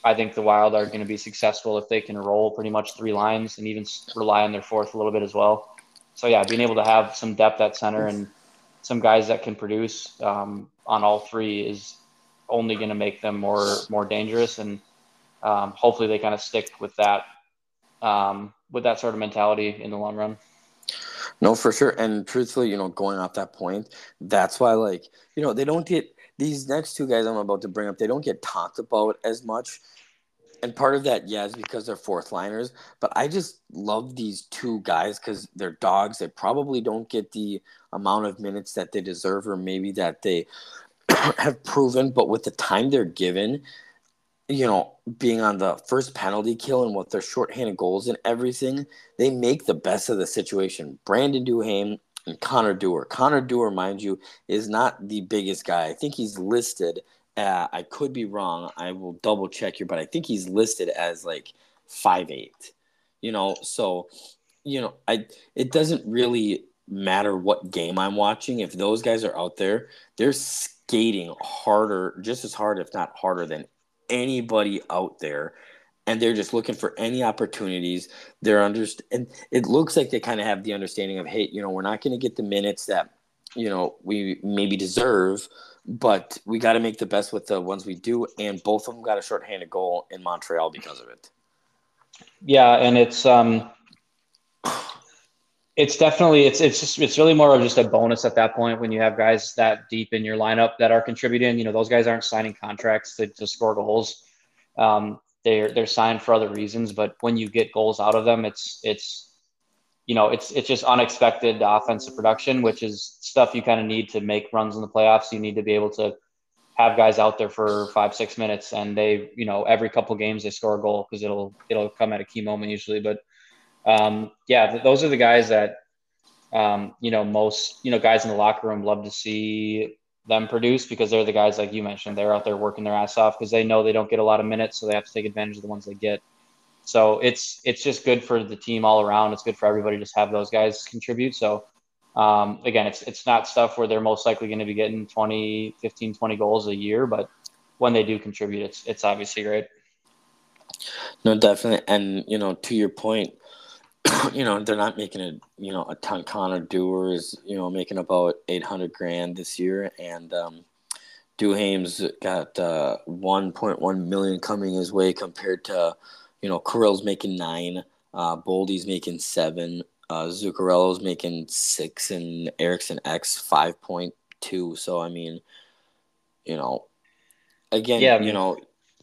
I think the Wild are going to be successful if they can roll pretty much three lines and even rely on their fourth a little bit as well. So yeah, being able to have some depth at center and some guys that can produce um, on all three is only going to make them more more dangerous, and um, hopefully they kind of stick with that um, with that sort of mentality in the long run. No, for sure. And truthfully, you know, going off that point, that's why, like, you know, they don't get these next two guys I'm about to bring up, they don't get talked about as much. And part of that, yeah, is because they're fourth liners. But I just love these two guys because they're dogs. They probably don't get the amount of minutes that they deserve or maybe that they have proven. But with the time they're given, you know, being on the first penalty kill and with their shorthanded goals and everything, they make the best of the situation. Brandon Duhaime and Connor Dewar. Connor Dewar, mind you, is not the biggest guy. I think he's listed. Uh, I could be wrong. I will double check here, but I think he's listed as like five eight. You know, so you know, I it doesn't really matter what game I'm watching. If those guys are out there, they're skating harder, just as hard, if not harder, than anybody out there, and they're just looking for any opportunities. They're under, and it looks like they kind of have the understanding of, hey, you know, we're not going to get the minutes that, you know, we maybe deserve, but we got to make the best with the ones we do. And both of them got a shorthanded goal in Montreal because of it. Yeah, and it's um, it's definitely it's it's just it's really more of just a bonus at that point when you have guys that deep in your lineup that are contributing. You know, those guys aren't signing contracts to, to score goals. Um, they're they're signed for other reasons, but when you get goals out of them, it's it's you know it's it's just unexpected offensive production, which is stuff you kind of need to make runs in the playoffs. You need to be able to have guys out there for five six minutes, and they you know every couple of games they score a goal because it'll it'll come at a key moment usually, but. Um, yeah, those are the guys that, um, you know, most, you know, guys in the locker room love to see them produce because they're the guys, like you mentioned, they're out there working their ass off because they know they don't get a lot of minutes. So they have to take advantage of the ones they get. So it's, it's just good for the team all around. It's good for everybody to just have those guys contribute. So, um, again, it's, it's not stuff where they're most likely going to be getting twenty, fifteen, twenty goals a year, but when they do contribute, it's, it's obviously great. No, definitely. And, you know, to your point, you know, they're not making a, you know, a ton. Connor Dewar is, you know, making about eight hundred grand this year. And um, Duhaime's got uh, one point one million coming his way compared to, you know, Carell's making nine, uh, Boldy's making seven, uh, Zuccarello's making six, and Eriksson X five point two. So, I mean, you know, again, Yeah, you man. know,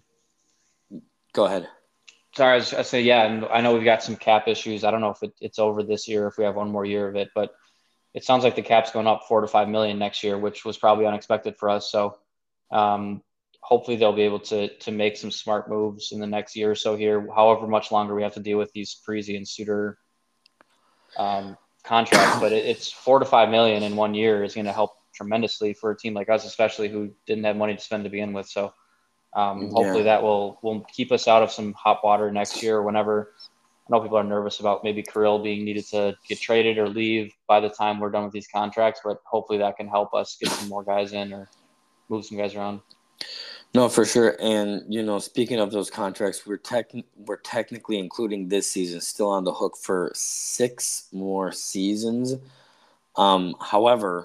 go ahead. Sorry, I was I say yeah, and I know we've got some cap issues. I don't know if it, it's over this year, if we have one more year of it, but it sounds like the cap's going up four to five million next year, which was probably unexpected for us. So um, hopefully they'll be able to to make some smart moves in the next year or so here. However much longer we have to deal with these Parise and Suter um, contracts, but it, it's four to five million in one year is going to help tremendously for a team like us, especially who didn't have money to spend to begin with. So. Um, hopefully Yeah. that will will keep us out of some hot water next year or whenever. I know people are nervous about maybe Kirill being needed to get traded or leave by the time we're done with these contracts, but hopefully that can help us get some more guys in or move some guys around. No, for sure. And, you know, speaking of those contracts, we're tech we're technically including this season still on the hook for six more seasons. Um, however,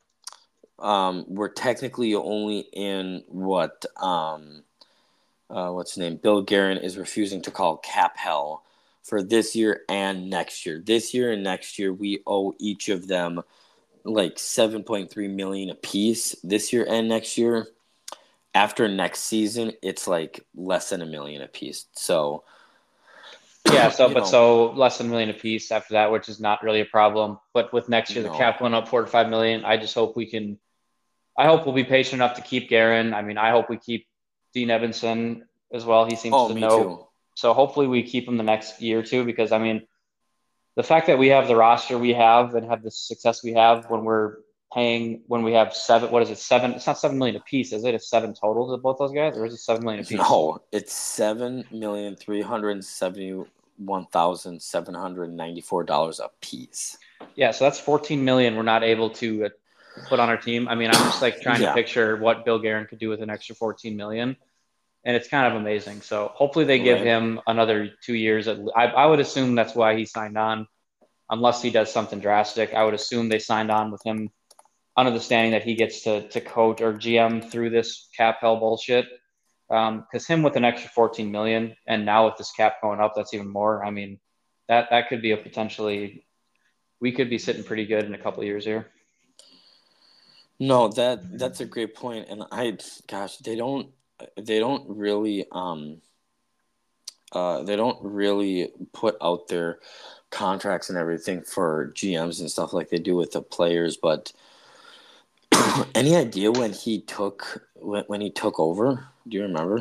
um, we're technically only in what um, uh, what's his name? Bill Guerin is refusing to call cap hell for this year and next year. This year and next year, we owe each of them like seven point three million apiece this year and next year. After next season, it's like less than a million apiece. So, Yeah, so you but know, so less than a million apiece after that, which is not really a problem. But with next year the no. cap going up four to five million, I just hope we can I hope we'll be patient enough to keep Guerin. I mean, I hope we keep Dean Evanson as well. He seems Oh, to me know. too. So hopefully we keep him the next year or two because I mean the fact that we have the roster we have and have the success we have when we're paying when we have seven what is it seven it's not seven million a piece is it it's seven total to both those guys or is it seven million a piece? No, it's seven million three hundred seventy-one thousand seven hundred ninety-four dollars a piece. Yeah, so that's fourteen million we're not able to uh, put on our team. I mean, I'm just like trying to Yeah. picture what Bill Guerin could do with an extra fourteen million. and it's kind of amazing. So hopefully they give Right. him another two years. At, I, I would assume that's why he signed on, unless he does something drastic. I would assume they signed on with him under the standing that he gets to to coach or G M through this cap hell bullshit. Because um, him with an extra fourteen million, and now with this cap going up, that's even more. I mean, that that could be a potentially we could be sitting pretty good in a couple of years here. No, that that's a great point, and I, gosh, they don't they don't really um uh they don't really put out their contracts and everything for G Ms and stuff like they do with the players. But any idea when he took when, when he took over? Do you remember?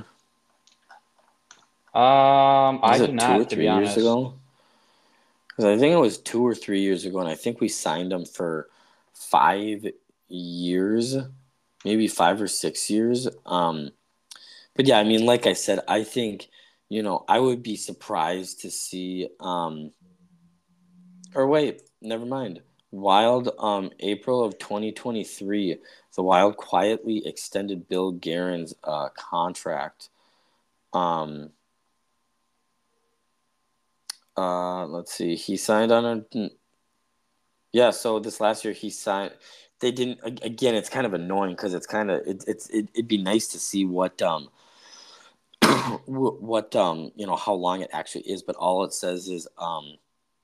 Um, I Was do it two or not, to be three years honest. ago? Because I think it was two or three years ago, and I think we signed him for five years, maybe five or six years. Um, but yeah, I mean, like I said, I think, you know, I would be surprised to see. Um, or wait, never mind. Wild, um, April of twenty twenty-three, the Wild quietly extended Bill Guerin's uh, contract. Um, uh, let's see, he signed on a Yeah, so this last year he signed. They didn't. Again, it's kind of annoying because it's kind of it, it's it, it'd be nice to see what um what um you know how long it actually is, but all it says is um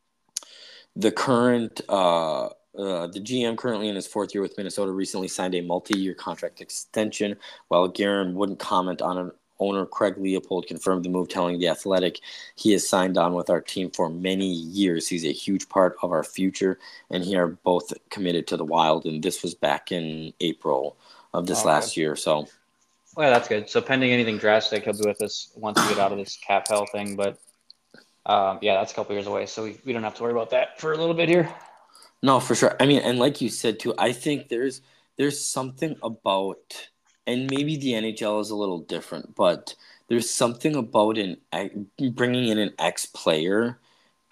the current uh. Uh, the G M currently in his fourth year with Minnesota recently signed a multi-year contract extension. While Guerin wouldn't comment on it, owner Craig Leopold confirmed the move, telling The Athletic he has signed on with our team for many years. He's a huge part of our future, and he are both committed to the Wild. And this was back in April of this Okay. last year. So, Well, yeah, that's good. So pending anything drastic, he'll be with us once we get out of this cap hell thing. But um, yeah, that's a couple years away, so we, we don't have to worry about that for a little bit here. no, for sure. I mean, and like you said too, I think there's there's something about, and maybe the N H L is a little different, but there's something about an bringing in an ex player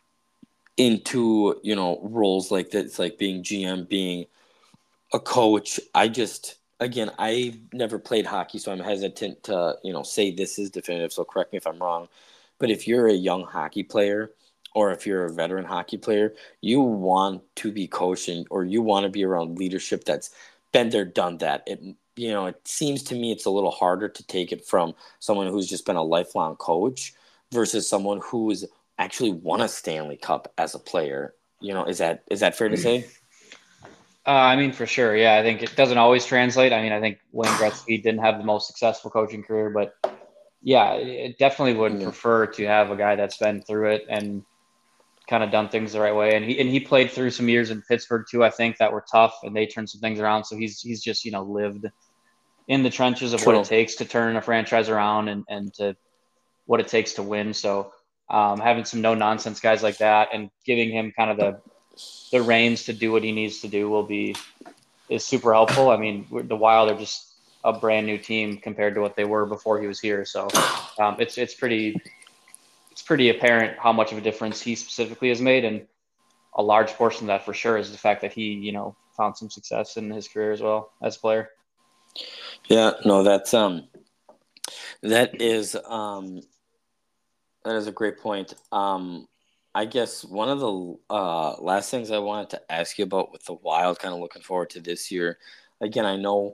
into, you know, roles like that. It's like being G M, being a coach. I just, again, I never played hockey, so I'm hesitant to, you know, say this is definitive. So correct me if I'm wrong. But if you're a young hockey player, or if you're a veteran hockey player, you want to be coaching, or you want to be around leadership that's been there, done that. It, you know, it seems to me it's a little harder to take it from someone who's just been a lifelong coach versus someone who's actually won a Stanley Cup as a player. You know, is that is that fair to say? Uh, I mean, for sure. Yeah, I think it doesn't always translate. I mean, I think Wayne Gretzky didn't have the most successful coaching career, but yeah, it definitely would Yeah. prefer to have a guy that's been through it and kind of done things the right way. And he and he played through some years in Pittsburgh too, I think, that were tough, and they turned some things around. So he's he's just, you know, lived in the trenches of what it True. takes to turn a franchise around and, and to what it takes to win. So um, having some no nonsense guys like that and giving him kind of the the reins to do what he needs to do will be is super helpful. I mean, the Wild are just a brand new team compared to what they were before he was here. So um, it's it's pretty it's pretty apparent how much of a difference he specifically has made, and a large portion of that for sure is the fact that he, you know, found some success in his career as well as a player. Yeah, no, that's um that is um that is a great point. Um I guess one of the uh last things I wanted to ask you about with the Wild, kind of looking forward to this year. Again, I know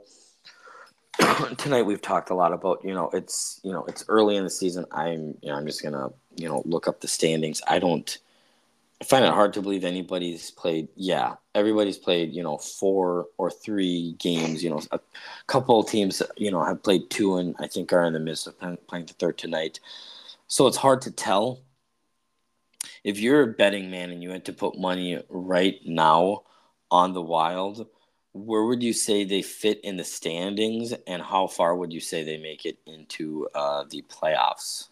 tonight we've talked a lot about, you know, it's you know, it's early in the season. I'm you know, I'm just gonna, you know, look up the standings. I don't I find it hard to believe anybody's played. Yeah, everybody's played, you know, four or three games. You know, a couple of teams, you know, have played two and I think are in the midst of playing the third tonight. So it's hard to tell. If you're a betting man and you had to put money right now on the Wild, where would you say they fit in the standings, and how far would you say they make it into uh, the playoffs?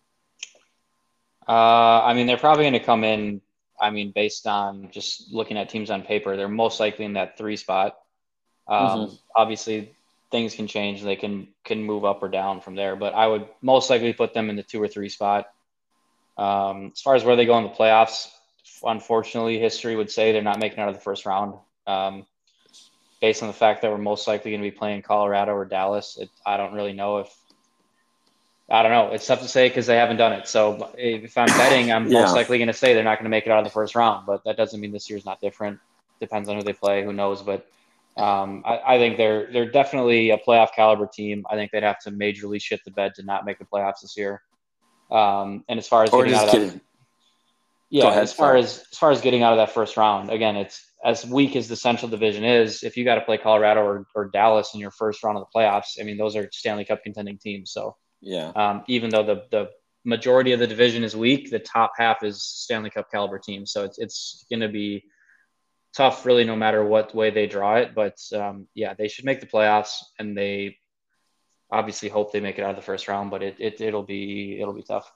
Uh, I mean, they're probably going to come in. I mean, based on just looking at teams on paper, they're most likely in that three spot. Mm-hmm. Um, obviously, things can change; they can can move up or down from there. But I would most likely put them in the two or three spot. Um, as far as where they go in the playoffs, unfortunately, history would say they're not making it out of the first round. Um, based on the fact that we're most likely going to be playing Colorado or Dallas, it, I don't really know if I don't know. It's tough to say because they haven't done it. So if I'm betting, I'm most Yeah. likely going to say they're not going to make it out of the first round. But that doesn't mean this year's not different. Depends on who they play. Who knows? But um, I, I think they're they're definitely a playoff caliber team. I think they'd have to majorly shit the bed to not make the playoffs this year. Um, and as far as Or getting out just of that, kidding. Go yeah, ahead. as far Sorry. as as far as getting out of that first round, again, it's as weak as the Central Division is. If you got to play Colorado or, or Dallas in your first round of the playoffs, I mean, those are Stanley Cup contending teams. So Yeah. um, even though the the majority of the division is weak, the top half is Stanley Cup caliber teams. So it's it's going to be tough, really, no matter what way they draw it. But um, yeah, they should make the playoffs, and they obviously hope they make it out of the first round. But it, it it'll be it'll be tough.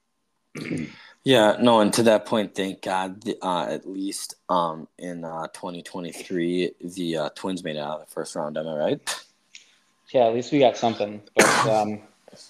Yeah, no, and to that point, thank God, the- uh, at least um, in uh, twenty twenty-three, the uh, Twins made it out of the first round. Am I right? Yeah, at least we got something. But um,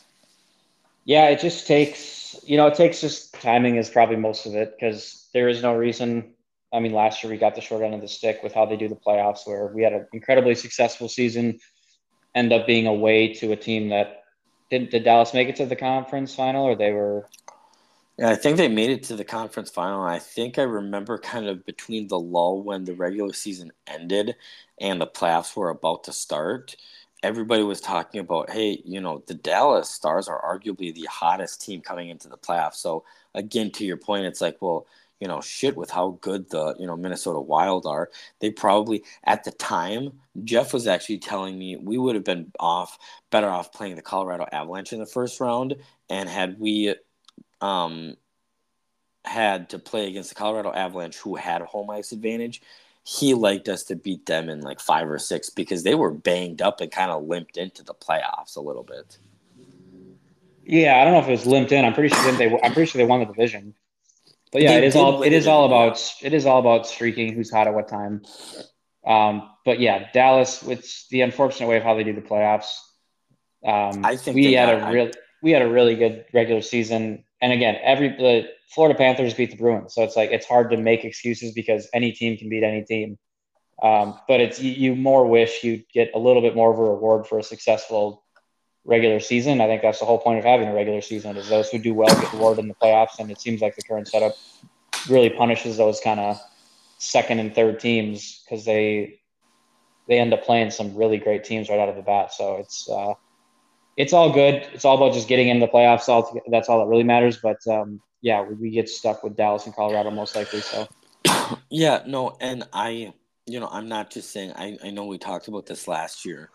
yeah, it just takes, you know, it takes just timing is probably most of it because there is no reason. I mean, last year we got the short end of the stick with how they do the playoffs, where we had an incredibly successful season, end up being away to a team that did. Did Dallas make it to the conference final, or they were? Yeah, I think they made it to the conference final. I think I remember kind of between the lull when the regular season ended and the playoffs were about to start. Everybody was talking about, hey, you know, the Dallas Stars are arguably the hottest team coming into the playoffs. So again, to your point, it's like, well, you know, shit with how good the, you know, Minnesota Wild are. They probably at the time, Jeff was actually telling me we would have been off better off playing the Colorado Avalanche in the first round. And had we um had to play against the Colorado Avalanche, who had home ice advantage, he liked us to beat them in like five or six because they were banged up and kind of limped into the playoffs a little bit. Yeah, I don't know if it was limped in. I'm pretty sure they. I'm pretty sure they won the division. But yeah, They it is did all. It win the is all division, yeah. about. It is all about streaking. Who's hot at what time. Um, but yeah, Dallas. It's the unfortunate way of how they do the playoffs. Um, I think we they had got a I real we had a really good regular season, and again, every the Florida Panthers beat the Bruins, so it's like it's hard to make excuses because any team can beat any team. Um, but it's you, you more wish you'd get a little bit more of a reward for a successful regular season. I think that's the whole point of having a regular season is those who do well get rewarded in the playoffs, and it seems like the current setup really punishes those kind of second and third teams because they they end up playing some really great teams right out of the bat. So it's uh, it's all good. It's all about just getting into the playoffs. All that's all that really matters. But um, yeah, we, we get stuck with Dallas and Colorado most likely. So yeah, no, and I you know, I'm not just saying I, I know we talked about this last year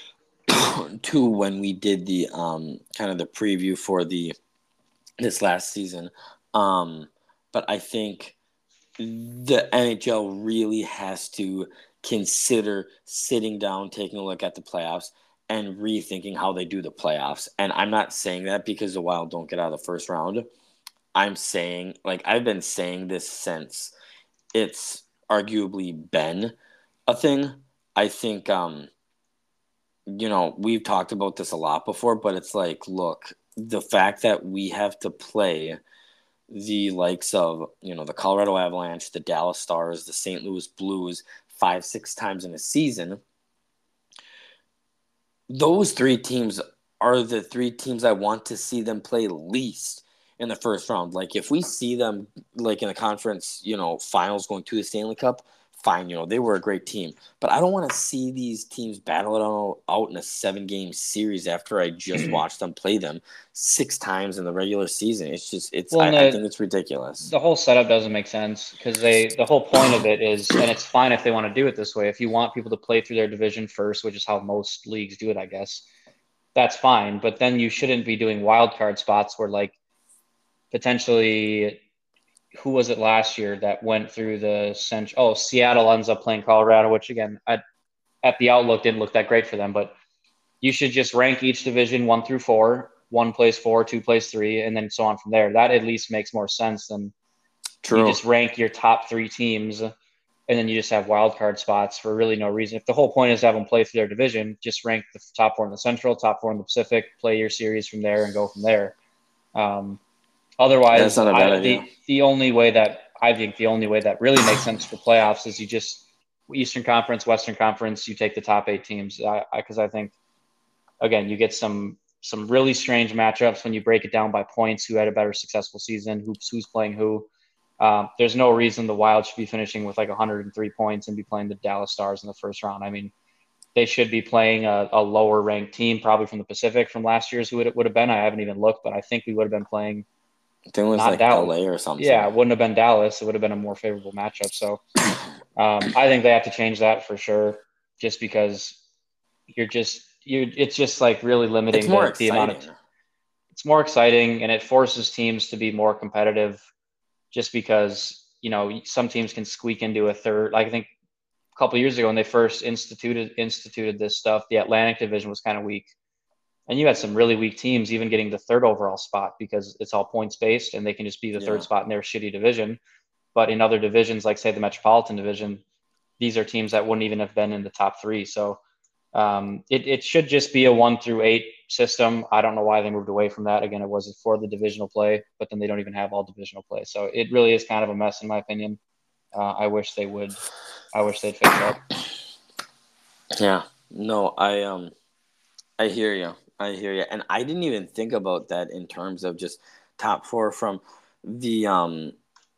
too when we did the um kind of the preview for the this last season. Um but I think the N H L really has to consider sitting down, taking a look at the playoffs, and rethinking how they do the playoffs. And I'm not saying that because the Wild don't get out of the first round. I'm saying, like, I've been saying this since it's arguably been a thing. I think, um, you know, we've talked about this a lot before, but it's like, look, the fact that we have to play the likes of, you know, the Colorado Avalanche, the Dallas Stars, the Saint Louis Blues five, six times in a season, those three teams are the three teams I want to see them play least in the first round. Like if we see them like in the conference, you know, finals going to the Stanley Cup, fine, you know, they were a great team. But I don't want to see these teams battle it out, out in a seven game series after I just watched them play them six times in the regular season. It's just it's well, I, I the think it's ridiculous. the whole setup doesn't make sense because they the whole point of it is, and it's fine if they want to do it this way. If you want people to play through their division first, which is how most leagues do it, I guess that's fine. But then you shouldn't be doing wild card spots where like potentially who was it last year that went through the central? Oh, Seattle ends up playing Colorado, which again, at, at the outlook didn't look that great for them. But you should just rank each division one through four. One plays four, two plays three, and then so on from there. That at least makes more sense than you True. just rank your top three teams and then you just have wild card spots for really no reason. If the whole point is to have them play through their division, just rank the top four in the Central, top four in the Pacific, play your series from there, and go from there. Um, That's Otherwise, not a bad I, idea. the the only way that I think the only way that really makes sense for playoffs is you just Eastern Conference, Western Conference, you take the top eight teams. I because I, I think again you get some some really strange matchups when you break it down by points, who had a better successful season, who's, who's playing who. Um, there's no reason the Wild should be finishing with like one hundred three points and be playing the Dallas Stars in the first round. I mean, they should be playing a, a lower ranked team, probably from the Pacific from last year's who it would have been. I haven't even looked, but I think we would have been playing I think it was not like Dallas. L A or something. Yeah, it wouldn't have been Dallas. It would have been a more favorable matchup. So um, I think they have to change that for sure, just because you're just you. It's just like really limiting It's more the, the amount of. exciting. It's more exciting, and it forces teams to be more competitive, just because you know some teams can squeak into a third. Like I think a couple of years ago when they first instituted instituted this stuff, the Atlantic Division was kind of weak, and you had some really weak teams even getting the third overall spot because it's all points based, and they can just be the Yeah. third spot in their shitty division. But in other divisions, like say the Metropolitan Division, these are teams that wouldn't even have been in the top three. So um, it, it should just be a one through eight system. I don't know why they moved away from that. Again, it was for the divisional play, but then they don't even have all divisional play. So it really is kind of a mess in my opinion. Uh, I wish they would. I wish they'd fix that. Yeah. No, I um, I hear you. I hear you. And I didn't even think about that in terms of just top four from the um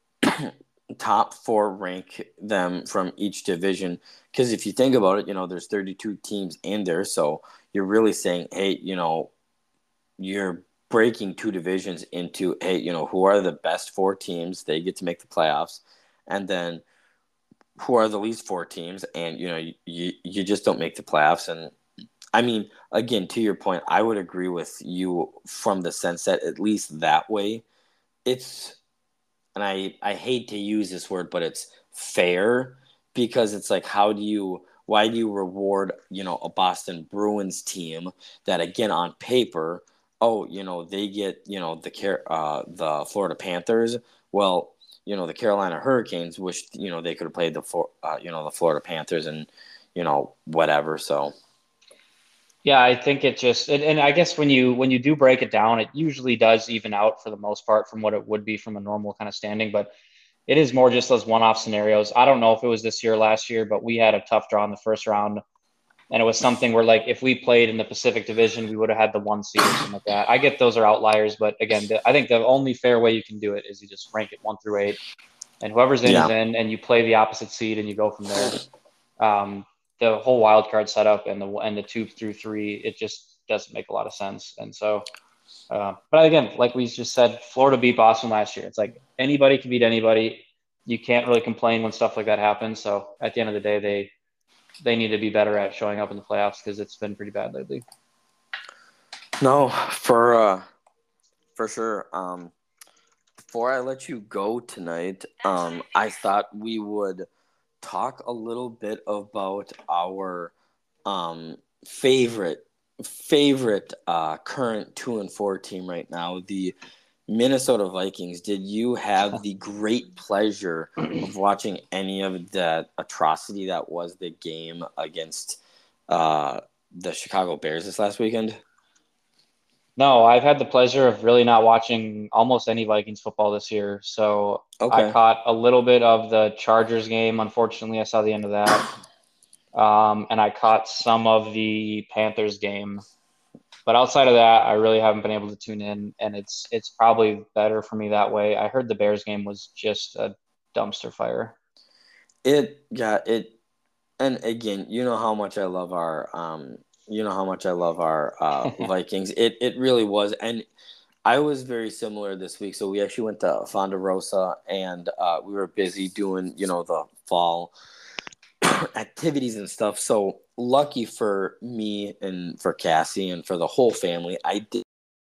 top four rank them from each division. Because if you think about it, you know, there's thirty-two teams in there. So you're really saying, hey, you know, you're breaking two divisions into, hey, you know, who are the best four teams? They get to make the playoffs. And then who are the least four teams? And, you know, you, you, you just don't make the playoffs. And I mean, again, to your point, I would agree with you from the sense that at least that way, it's, and I, I hate to use this word, but it's fair because it's like, how do you, why do you reward, you know, a Boston Bruins team that, again, on paper, oh, you know, they get, you know, the uh, the Florida Panthers. Well, you know, the Carolina Hurricanes wish, you know, they could have played the, uh, you know, the Florida Panthers and, you know, whatever. So. Yeah, I think it just and, and I guess when you when you do break it down, it usually does even out for the most part from what it would be from a normal kind of standing, but it is more just those one-off scenarios. I don't know if it was this year or last year, but we had a tough draw in the first round, and it was something where like if we played in the Pacific Division, we would have had the one seed or something like that. I get those are outliers, but again, the, I think the only fair way you can do it is you just rank it one through eight, and whoever's in Yeah. is in, and you play the opposite seed and you go from there. Um, the whole wild card setup and the and the two through three, it just doesn't make a lot of sense. And so, uh, but again, like we just said, Florida beat Boston last year. It's like anybody can beat anybody. You can't really complain when stuff like that happens. So at the end of the day, they they need to be better at showing up in the playoffs because it's been pretty bad lately. No, for uh, for sure. Um, before I let you go tonight, um, I thought we would talk a little bit about our um, favorite favorite uh, current two and four team right now, the Minnesota Vikings. Did you have the great pleasure of watching any of that atrocity that was the game against uh, the Chicago Bears this last weekend? No, I've had the pleasure of really not watching almost any Vikings football this year. So I Okay. caught a little bit of the Chargers game. Unfortunately, I saw the end of that. Um, and I caught some of the Panthers game. But outside of that, I really haven't been able to tune in, and it's it's probably better for me that way. I heard the Bears game was just a dumpster fire. It got it, and again, you know how much I love our um, you know how much I love our uh, Vikings. It it really was, and I was very similar this week. So we actually went to Fonda Rosa, and uh, we were busy doing you know the fall activities and stuff. So lucky for me and for Cassie and for the whole family, I did.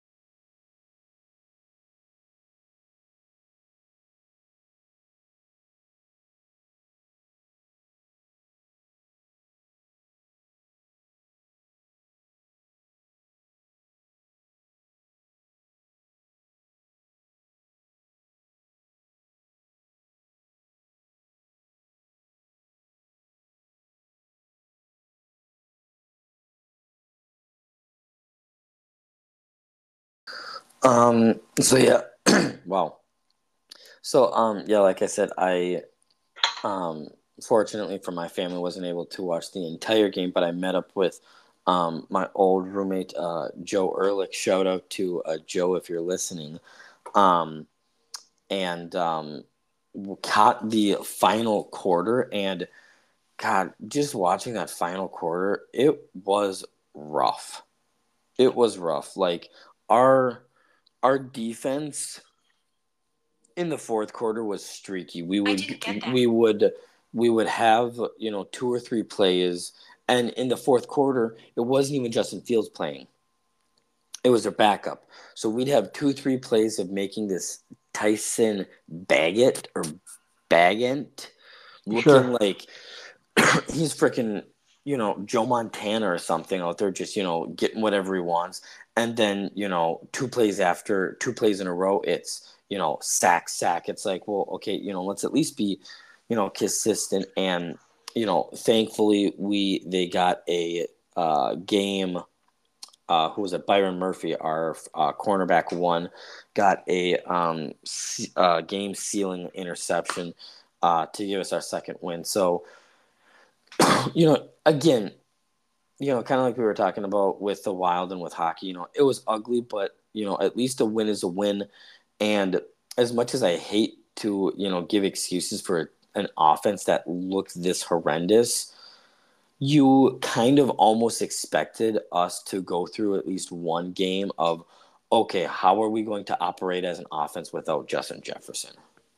Um. So yeah. Wow. So um. Yeah. Like I said, I um. Fortunately for my family, wasn't able to watch the entire game, but I met up with Um, my old roommate, uh, Joe Ehrlich, shout out to uh, Joe if you're listening. Um, and um, caught the final quarter, and God, just watching that final quarter, it was rough. It was rough. Like our our defense in the fourth quarter was streaky. We would we would we would have, you know, two or three plays, and in the fourth quarter, it wasn't even Justin Fields playing. It was their backup. So we'd have two, three plays of making this Tyson Baggett or Baggett looking Sure. like he's freaking, you know, Joe Montana or something out there, just, you know, getting whatever he wants. And then, you know, two plays after, two plays in a row, it's, you know, sack, sack. It's like, well, okay, you know, let's at least be, you know, consistent. And, you know, thankfully we, they got a uh, game. Uh, who was it? Byron Murphy, our uh, cornerback one, got a um, c- uh, game sealing interception uh, to give us our second win. So, you know, again, you know, kind of like we were talking about with the Wild and with hockey, you know, it was ugly, but, you know, at least a win is a win. And as much as I hate to, you know, give excuses for an offense that looked this horrendous, you kind of almost expected us to go through at least one game of, okay, how are we going to operate as an offense without Justin Jefferson?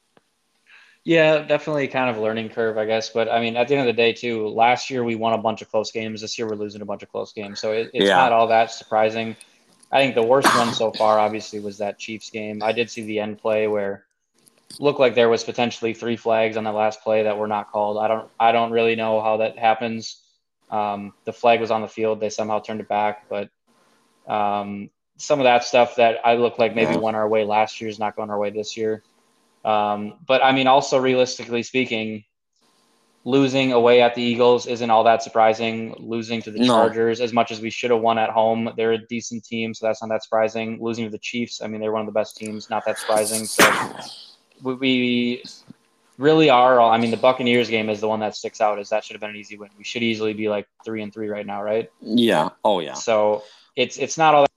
Yeah, definitely kind of a learning curve, I guess. But I mean, at the end of the day, too, last year we won a bunch of close games. This year we're losing a bunch of close games. So it, it's not Yeah. all that surprising. I think the worst one so far, obviously, was that Chiefs game. I did see the end play where looked like there was potentially three flags on that last play that were not called. I don't I don't really know how that happens. Um, the flag was on the field. They somehow turned it back, but um, some of that stuff that I look like maybe Yeah. went our way last year is not going our way this year. Um, but I mean, also realistically speaking, losing away at the Eagles isn't all that surprising. Losing to the No. Chargers, as much as we should have won at home, they're a decent team, so that's not that surprising. Losing to the Chiefs, I mean, they're one of the best teams, not that surprising. So we, we really are. I mean, the Buccaneers game is the one that sticks out. Is that should have been an easy win. We should easily be like three and three right now, right? Yeah. Oh, yeah. So it's it's not all that,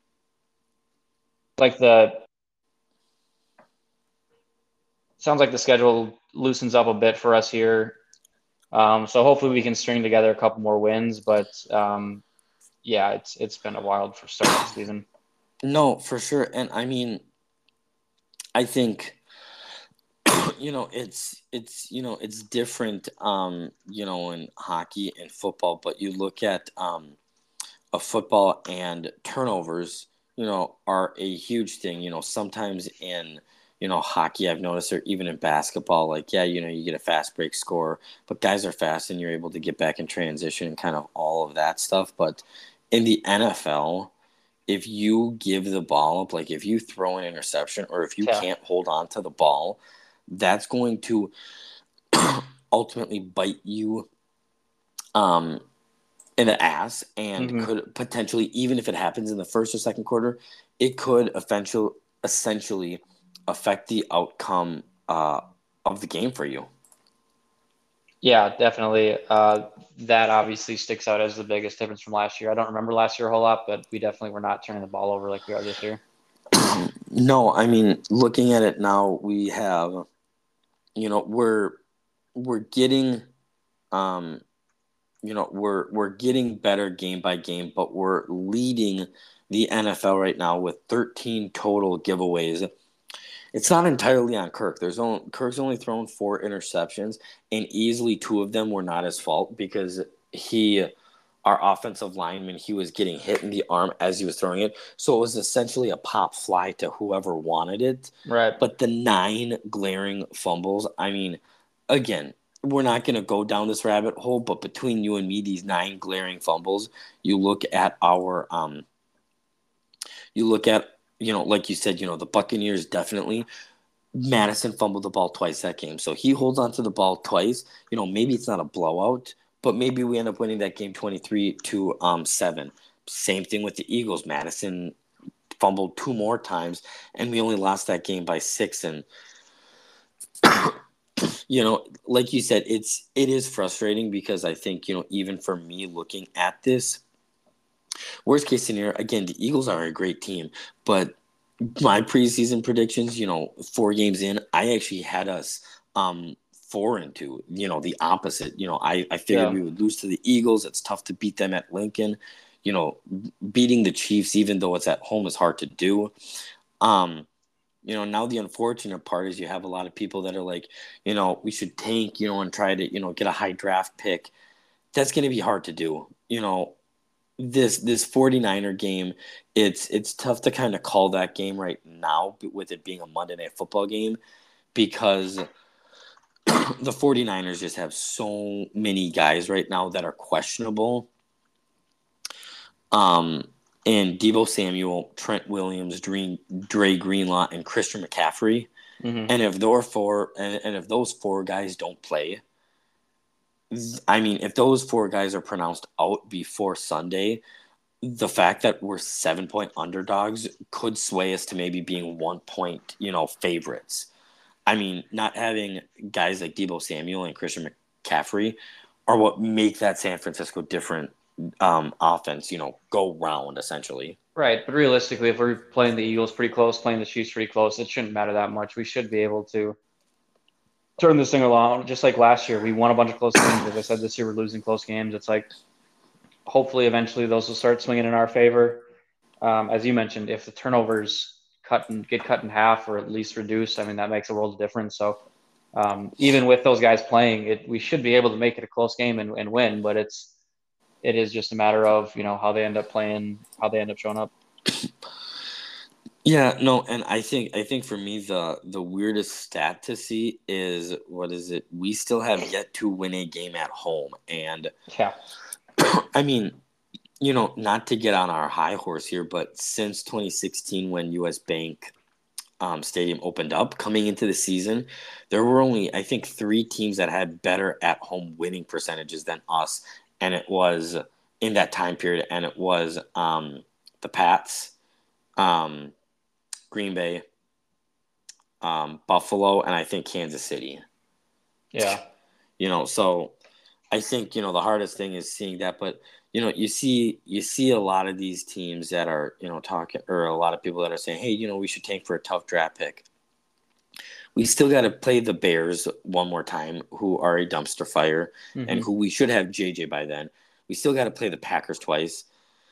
like the sounds like the schedule loosens up a bit for us here. Um, so hopefully we can string together a couple more wins. But um, yeah, it's it's been a wild for start of the season. No, for sure. And I mean, I think you know it's it's you know it's different um you know in hockey and football, but you look at um a football and turnovers, you know, are a huge thing. You know, sometimes in, you know, hockey, I've noticed, or even in basketball, like, yeah, you know, you get a fast break score, but guys are fast and you're able to get back in transition and kind of all of that stuff. But in the N F L, if you give the ball up, like if you throw an interception or if you Yeah. can't hold on to the ball, that's going to ultimately bite you um, in the ass and Mm-hmm. could potentially, even if it happens in the first or second quarter, it could eventually, essentially affect the outcome uh, of the game for you. Yeah, definitely. Uh, that obviously sticks out as the biggest difference from last year. I don't remember last year a whole lot, but we definitely were not turning the ball over like we are this year. No, I mean, looking at it now, we have, you know, we're we're getting, um, you know, we're we're getting better game by game, but we're leading the N F L right now with thirteen total giveaways. It's not entirely on Kirk. There's only Kirk's only thrown four interceptions, and easily two of them were not his fault because he, our offensive lineman, he was getting hit in the arm as he was throwing it. So it was essentially a pop fly to whoever wanted it. Right. But the nine glaring fumbles, I mean, again, we're not going to go down this rabbit hole, but between you and me, these nine glaring fumbles, you look at our um, you look at you know, like you said, you know, the Buccaneers definitely. Madison fumbled the ball twice that game. So he holds on to the ball twice. You know, maybe it's not a blowout, but maybe we end up winning that game twenty-three to um, seven. Same thing with the Eagles. Madison fumbled two more times, and we only lost that game by six. And, you know, like you said, it's it is frustrating because I think, you know, even for me looking at this, Worst case scenario, again, the Eagles are a great team, but my preseason predictions, you know, four games in, I actually had us um four and two, you know, the opposite. You know, I, I figured Yeah. we would lose to the Eagles. It's tough to beat them at Lincoln. You know, beating the Chiefs, even though it's at home, is hard to do. Um, you know, now the unfortunate part is you have a lot of people that are like, you know, we should tank, you know, and try to, you know, get a high draft pick. That's going to be hard to do. You know, this this 49er game, it's it's tough to kind of call that game right now with it being a Monday Night Football game because the 49ers just have so many guys right now that are questionable. Um, and Deebo Samuel, Trent Williams, Dre, Dre Greenlaw, and Christian McCaffrey. Mm-hmm. And if those four and, and if those four guys don't play, I mean, if those four guys are pronounced out before Sunday, the fact that we're seven point underdogs could sway us to maybe being one point, you know, favorites. I mean, not having guys like Deebo Samuel and Christian McCaffrey are what make that San Francisco different um, offense, you know, go round essentially. Right, but realistically, if we're playing the Eagles pretty close, playing the Chiefs pretty close, it shouldn't matter that much. We should be able to turn this thing along. Just like last year, we won a bunch of close games. Like I said, this year we're losing close games. It's like hopefully eventually those will start swinging in our favor. Um, as you mentioned, if the turnovers cut and get cut in half or at least reduced, I mean that makes a world of difference. So um, even with those guys playing, it we should be able to make it a close game and, and win. But it's it is just a matter of you know how they end up playing, how they end up showing up. Yeah, no, and I think I think for me the the weirdest stat to see is what is it? We still have yet to win a game at home, and Yeah, I mean, you know, not to get on our high horse here, but since twenty sixteen when U S. Bank um, Stadium opened up, coming into the season, there were only I think three teams that had better at home winning percentages than us, and it was in that time period, and it was um, the Pats. Um, Green Bay, um, Buffalo, and I think Kansas City. yeah, You know, so I think you know the hardest thing is seeing that, but you know, you see you see a lot of these teams that are you know talking, or a lot of people that are saying, hey, you know, we should tank for a tough draft pick. We still got to play the Bears one more time, who are a dumpster fire, and mm-hmm. who we should have J J by then. We still got to play the Packers twice.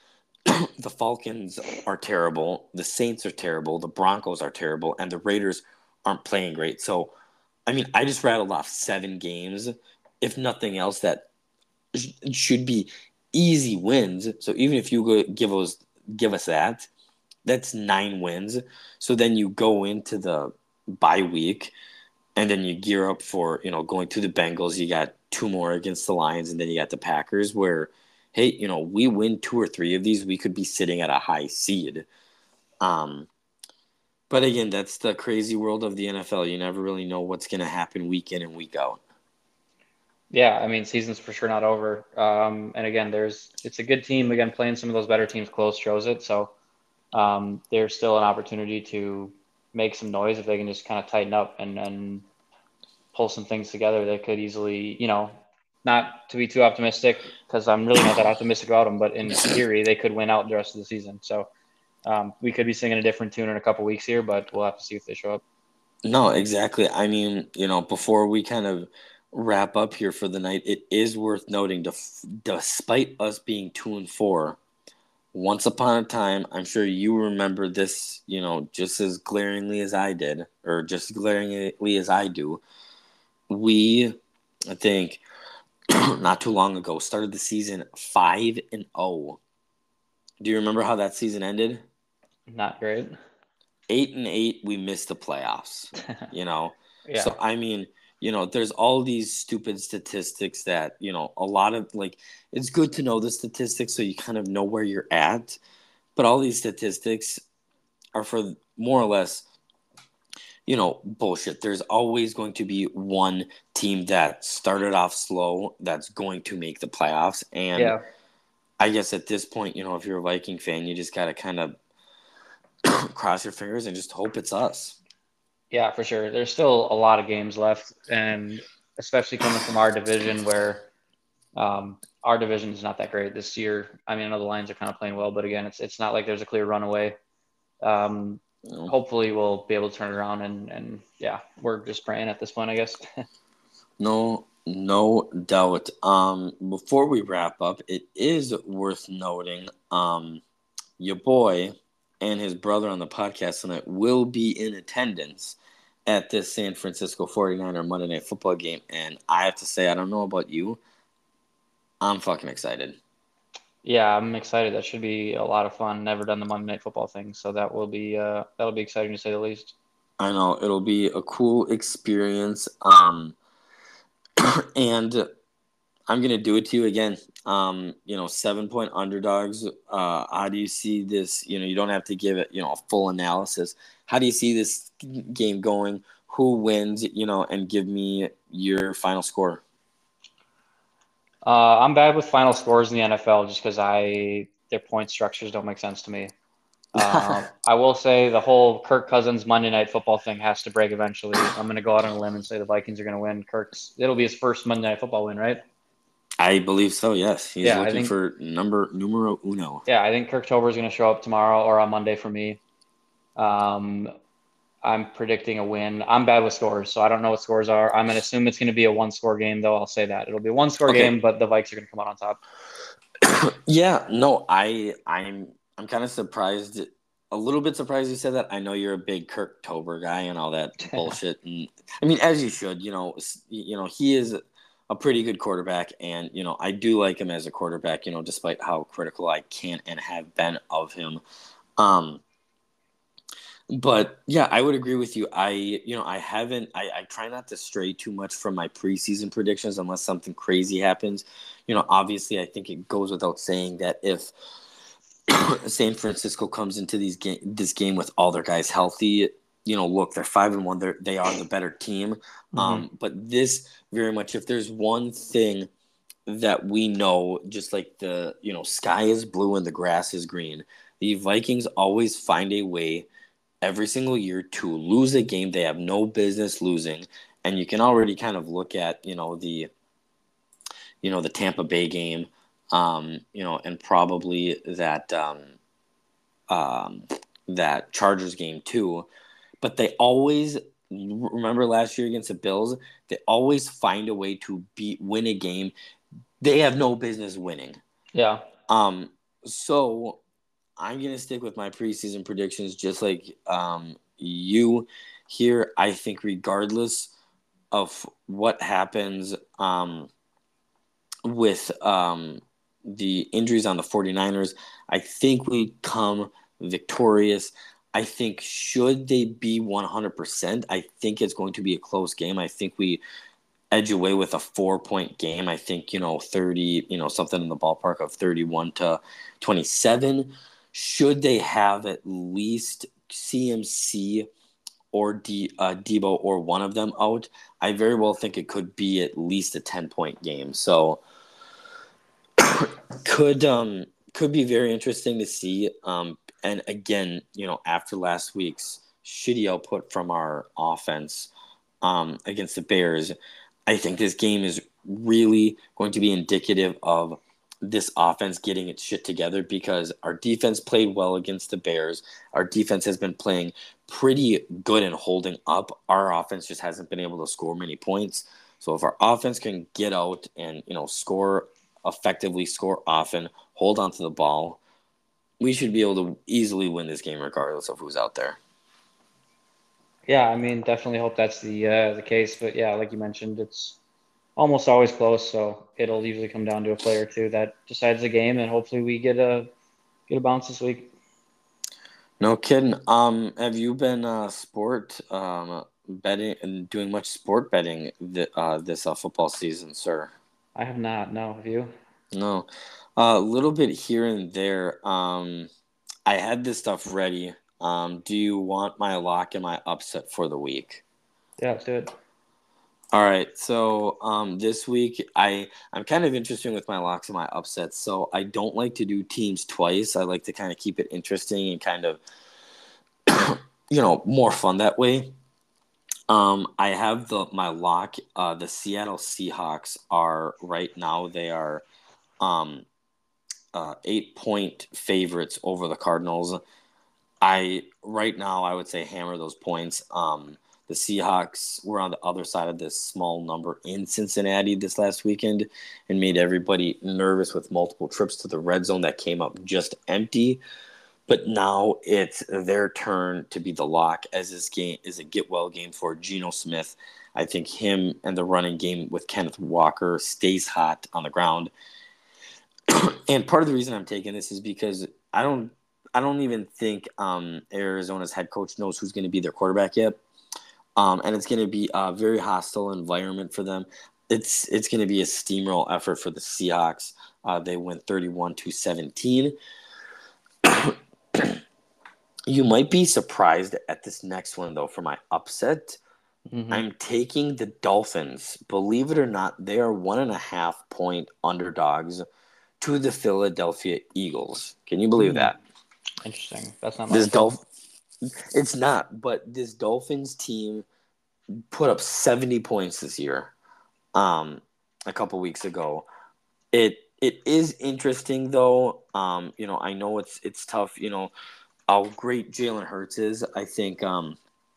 The Falcons are terrible. The Saints are terrible. The Broncos are terrible, and the Raiders aren't playing great. So, I mean, I just rattled off seven games, if nothing else, that sh- should be easy wins. So even if you go give us give us that, that's nine wins. So then you go into the bye week, and then you gear up for you know going to the Bengals. You got two more against the Lions, and then you got the Packers, where hey, you know, we win two or three of these, we could be sitting at a high seed. Um, but again, that's the crazy world of the N F L. You never really know what's going to happen week in and week out. Yeah, I mean, season's for sure not over. Um, and again, there's it's a good team. Again, playing some of those better teams close shows it. So um, there's still an opportunity to make some noise if they can just kind of tighten up and, and pull some things together. They could easily, you know, not to be too optimistic because I'm really not that optimistic about them, but in theory, they could win out the rest of the season. So um, we could be singing a different tune in a couple weeks here, but we'll have to see if they show up. No, exactly. I mean, you know, before we kind of wrap up here for the night, it is worth noting, def- despite us being two and four, once upon a time, I'm sure you remember this, you know, just as glaringly as I did, or just as glaringly as I do. We, I think, not too long ago, started the season five and zero. Do you remember how that season ended? Not great. Eight and eight. We missed the playoffs. You know, Yeah. so I mean, you know, there's all these stupid statistics that you know a lot of like. It's good to know the statistics so you kind of know where you're at, but all these statistics are for more or less you know, bullshit. There's always going to be one team that started off slow that's going to make the playoffs. And Yeah. I guess at this point, you know, if you're a Viking fan, you just got to kind of cross your fingers and just hope it's us. Yeah, for sure. There's still a lot of games left, and especially coming from our division where Um, our division is not that great this year. I mean, I know the Lions are kind of playing well, but again, it's it's not like there's a clear runaway. Um, You know? Hopefully, we'll be able to turn it around, and and yeah, we're just praying at this point, I guess. No, no doubt. Um, before we wrap up, it is worth noting, um, your boy and his brother on the podcast tonight will be in attendance at this San Francisco 49er Monday Night Football game. And I have to say, I don't know about you, I'm fucking excited. Yeah, I'm excited. That should be a lot of fun. Never done the Monday Night Football thing, so that will be uh, that'll be exciting to say the least. I know it'll be a cool experience. Um, and I'm gonna do it to you again. Um, you know, seven point underdogs. Uh, how do you see this? You know, you don't have to give it, you know, a full analysis. How do you see this game going? Who wins? You know, and give me your final score. Uh, I'm bad with final scores in the N F L just because I their point structures don't make sense to me. Uh, I will say the whole Kirk Cousins Monday Night Football thing has to break eventually. I'm going to go out on a limb and say the Vikings are going to win. Kirk's it'll be his first Monday Night Football win, right? I believe so. Yes, he's Yeah, I looking think for number numero uno. yeah, I think Kirk Tober is going to show up tomorrow or on Monday for me. Um, I'm predicting a win. I'm bad with scores, so I don't know what scores are. I'm going to assume it's going to be a one score game, though. I'll say that it'll be a one score Okay. game, but the Vikes are going to come out on top. Yeah. No, I I'm I'm kind of surprised. A little bit surprised you said that. I know you're a big Kirk Tober guy and all that bullshit, and I mean, as you should. You know, you know he is a pretty good quarterback, and you know I do like him as a quarterback. You know, despite how critical I can and have been of him. Um, But yeah, I would agree with you. I you know I haven't. I, I try not to stray too much from my preseason predictions unless something crazy happens. You know, obviously, I think it goes without saying that if San Francisco comes into these game this game with all their guys healthy, you know, look, they're five and one. They they are the better team. Mm-hmm. Um, but this very much, if there's one thing that we know, just like the you know sky is blue and the grass is green, the Vikings always find a way every single year to lose a game they have no business losing. And you can already kind of look at, you know, the you know, the Tampa Bay game, um, you know, and probably that um, um, that Chargers game too. But they always remember last year against the Bills, they always find a way to beat win a game they have no business winning. Yeah. Um, so I'm gonna stick with my preseason predictions, just like um, you here. I think regardless of what happens um, with um, the injuries on the 49ers, I think we come victorious. I think should they be one hundred percent, I think it's going to be a close game. I think we edge away with a four point game. I think, you know, thirty, you know, something in the ballpark of thirty-one to twenty-seven. Should they have at least C M C or D, uh, Debo or one of them out, I very well think it could be at least a ten point game. So could um could be very interesting to see. Um, and again, you know, after last week's shitty output from our offense um, against the Bears, I think this game is really going to be indicative of this offense getting its shit together because our defense played well against the Bears. Our defense has been playing pretty good and holding up. Our offense just hasn't been able to score many points. So if our offense can get out and, you know, score effectively, score often, hold on to the ball, we should be able to easily win this game regardless of who's out there. Yeah, I mean, definitely hope that's the uh, the case. But yeah, like you mentioned, it's almost always close, so it'll usually come down to a play or two that decides the game, and hopefully we get a get a bounce this week. No kidding. Um, have you been uh, sport um, betting and doing much sport betting th- uh, this uh, football season, sir? I have not. No, have you? No, a little bit here and there. Um, I had this stuff ready. Um, do you want my lock and my upset for the week? Yeah, let's do it. All right. So um, this week, I I'm kind of interesting with my locks and my upsets. So I don't like to do teams twice. I like to kind of keep it interesting and kind of you know more fun that way. Um, I have the my lock. Uh, the Seattle Seahawks are right now. They are um uh eight point favorites over the Cardinals. I right now I would say hammer those points. Um, the Seahawks were on the other side of this small number in Cincinnati this last weekend and made everybody nervous with multiple trips to the red zone that came up just empty. But now it's their turn to be the lock, as this game is a get well game for Geno Smith. I think him and the running game with Kenneth Walker stays hot on the ground. And part of the reason I'm taking this is because I don't I don't even think um, Arizona's head coach knows who's going to be their quarterback yet. Um, and it's going to be a very hostile environment for them. It's it's going to be a steamroll effort for the Seahawks. Uh, they went thirty-one to seventeen. You might be surprised at this next one, though, for my upset. Mm-hmm. I'm taking the Dolphins. Believe it or not, they are one and a half point underdogs to the Philadelphia Eagles. Can you believe mm. that? Interesting. That's not this Dolph- It's not, but this Dolphins team put up seventy points this year. Um, a couple weeks ago. It it is interesting though. Um, you know, I know it's it's tough. You know, how great Jalen Hurts is. I think um,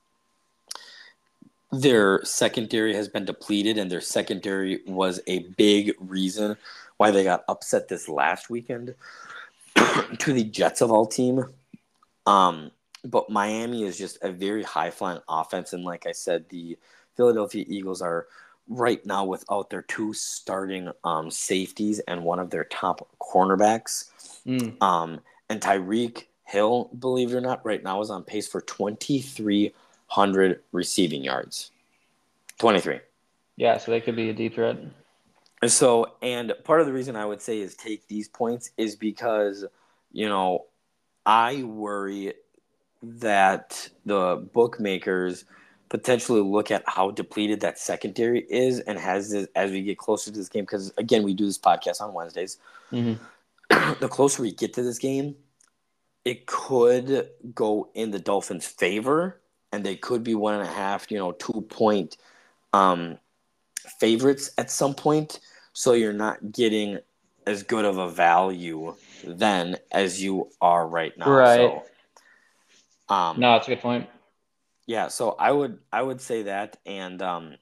their secondary has been depleted, and their secondary was a big reason why they got upset this last weekend to the Jets of all team. Um, but Miami is just a very high-flying offense, and like I said, the Philadelphia Eagles are right now without their two starting um, safeties and one of their top cornerbacks. Mm. Um, and Tyreek Hill, believe it or not, right now is on pace for twenty-three hundred receiving yards. twenty-three. Yeah, so they could be a deep threat. And so, and part of the reason I would say is take these points is because, you know, I worry that the bookmakers potentially look at how depleted that secondary is and has this as we get closer to this game. Because, again, we do this podcast on Wednesdays. Mm-hmm. The closer we get to this game, it could go in the Dolphins' favor, and they could be one and a half, you know, two-point um, favorites at some point. So you're not getting as good of a value then as you are right now. Right. So, um, no, that's a good point. Yeah, so I would I would say that, and um,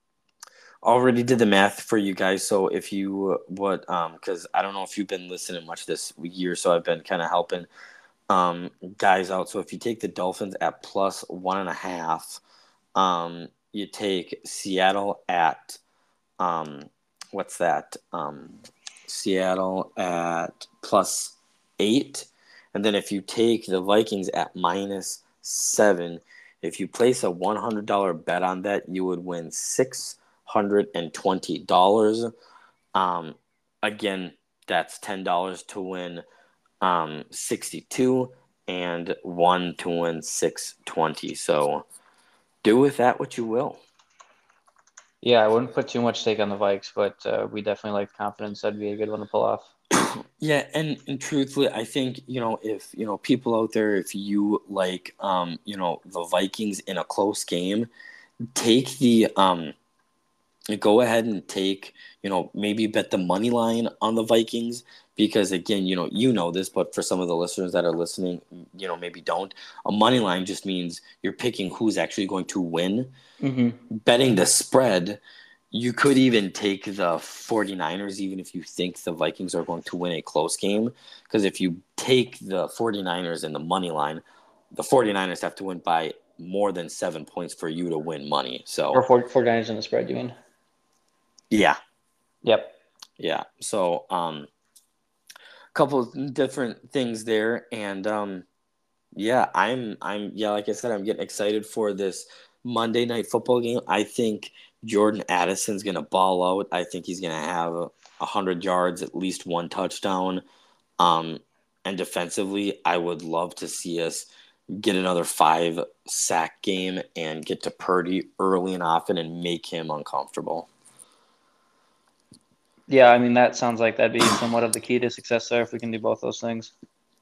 already did the math for you guys. So if you would, um, because I don't know if you've been listening much this year, so I've been kind of helping um guys out. So if you take the Dolphins at plus one and a half, um, you take Seattle at um, what's that? Um, Seattle at plus eight, and then if you take the Vikings at minus seven. If you place a one hundred dollars bet on that, you would win six hundred twenty dollars. Um, again, that's ten dollars to win um, sixty-two and one to win six hundred twenty dollars. So do with that what you will. Yeah, I wouldn't put too much stake on the Vikes, but uh, we definitely like confidence. That'd be a good one to pull off. Yeah, and, and truthfully, I think, you know, if, you know, people out there, if you like, um, you know, the Vikings in a close game, take the, um, go ahead and take, you know, maybe bet the money line on the Vikings because, again, you know, you know this, but for some of the listeners that are listening, you know, maybe don't. A money line just means you're picking who's actually going to win. Mm-hmm. Betting the spread, you could even take the 49ers, even if you think the Vikings are going to win a close game. Because if you take the 49ers and the money line, the 49ers have to win by more than seven points for you to win money. So Or 49ers in the spread, you mean? Yeah. Yep. Yeah. So um, a couple of different things there. And um, yeah, I'm, I'm, yeah, like I said, I'm getting excited for this Monday night football game. I think Jordan Addison's going to ball out. I think he's going to have one hundred yards, at least one touchdown. Um, and defensively, I would love to see us get another five-sack game and get to Purdy early and often and make him uncomfortable. Yeah, I mean, that sounds like that'd be somewhat of the key to success there if we can do both those things.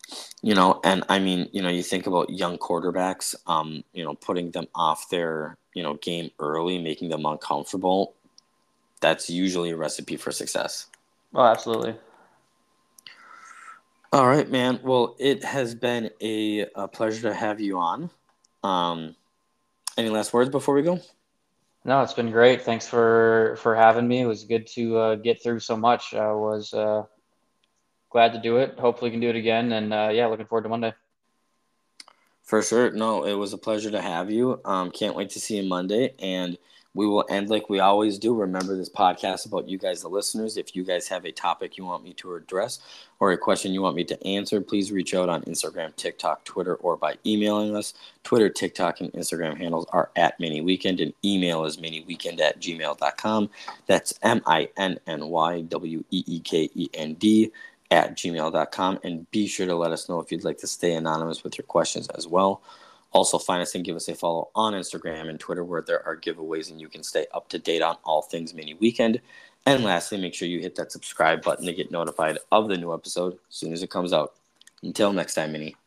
You know, and I mean, you know, you think about young quarterbacks, um, you know, putting them off their you know, game early, making them uncomfortable, that's usually a recipe for success. Oh, absolutely. All right, man. Well, it has been a, a pleasure to have you on. Um, any last words before we go? No, it's been great. Thanks for for having me. It was good to uh, get through so much. I was uh, glad to do it. Hopefully, we can do it again. And uh, yeah, looking forward to Monday. For sure. No, it was a pleasure to have you. Um, can't wait to see you Monday. And we will end like we always do. Remember, this podcast about you guys, the listeners. If you guys have a topic you want me to address or a question you want me to answer, please reach out on Instagram, TikTok, Twitter, or by emailing us. Twitter, TikTok, and Instagram handles are at Mini Weekend, and email is miniweekend at gmail dot com. That's M I N N Y W E E K E N D at gmail dot com. And be sure to let us know if you'd like to stay anonymous with your questions as well. Also, find us and give us a follow on Instagram and Twitter, where there are giveaways and you can stay up to date on all things Mini Weekend. And lastly, make sure you hit that subscribe button to get notified of the new episode as soon as it comes out. Until next time, Mini.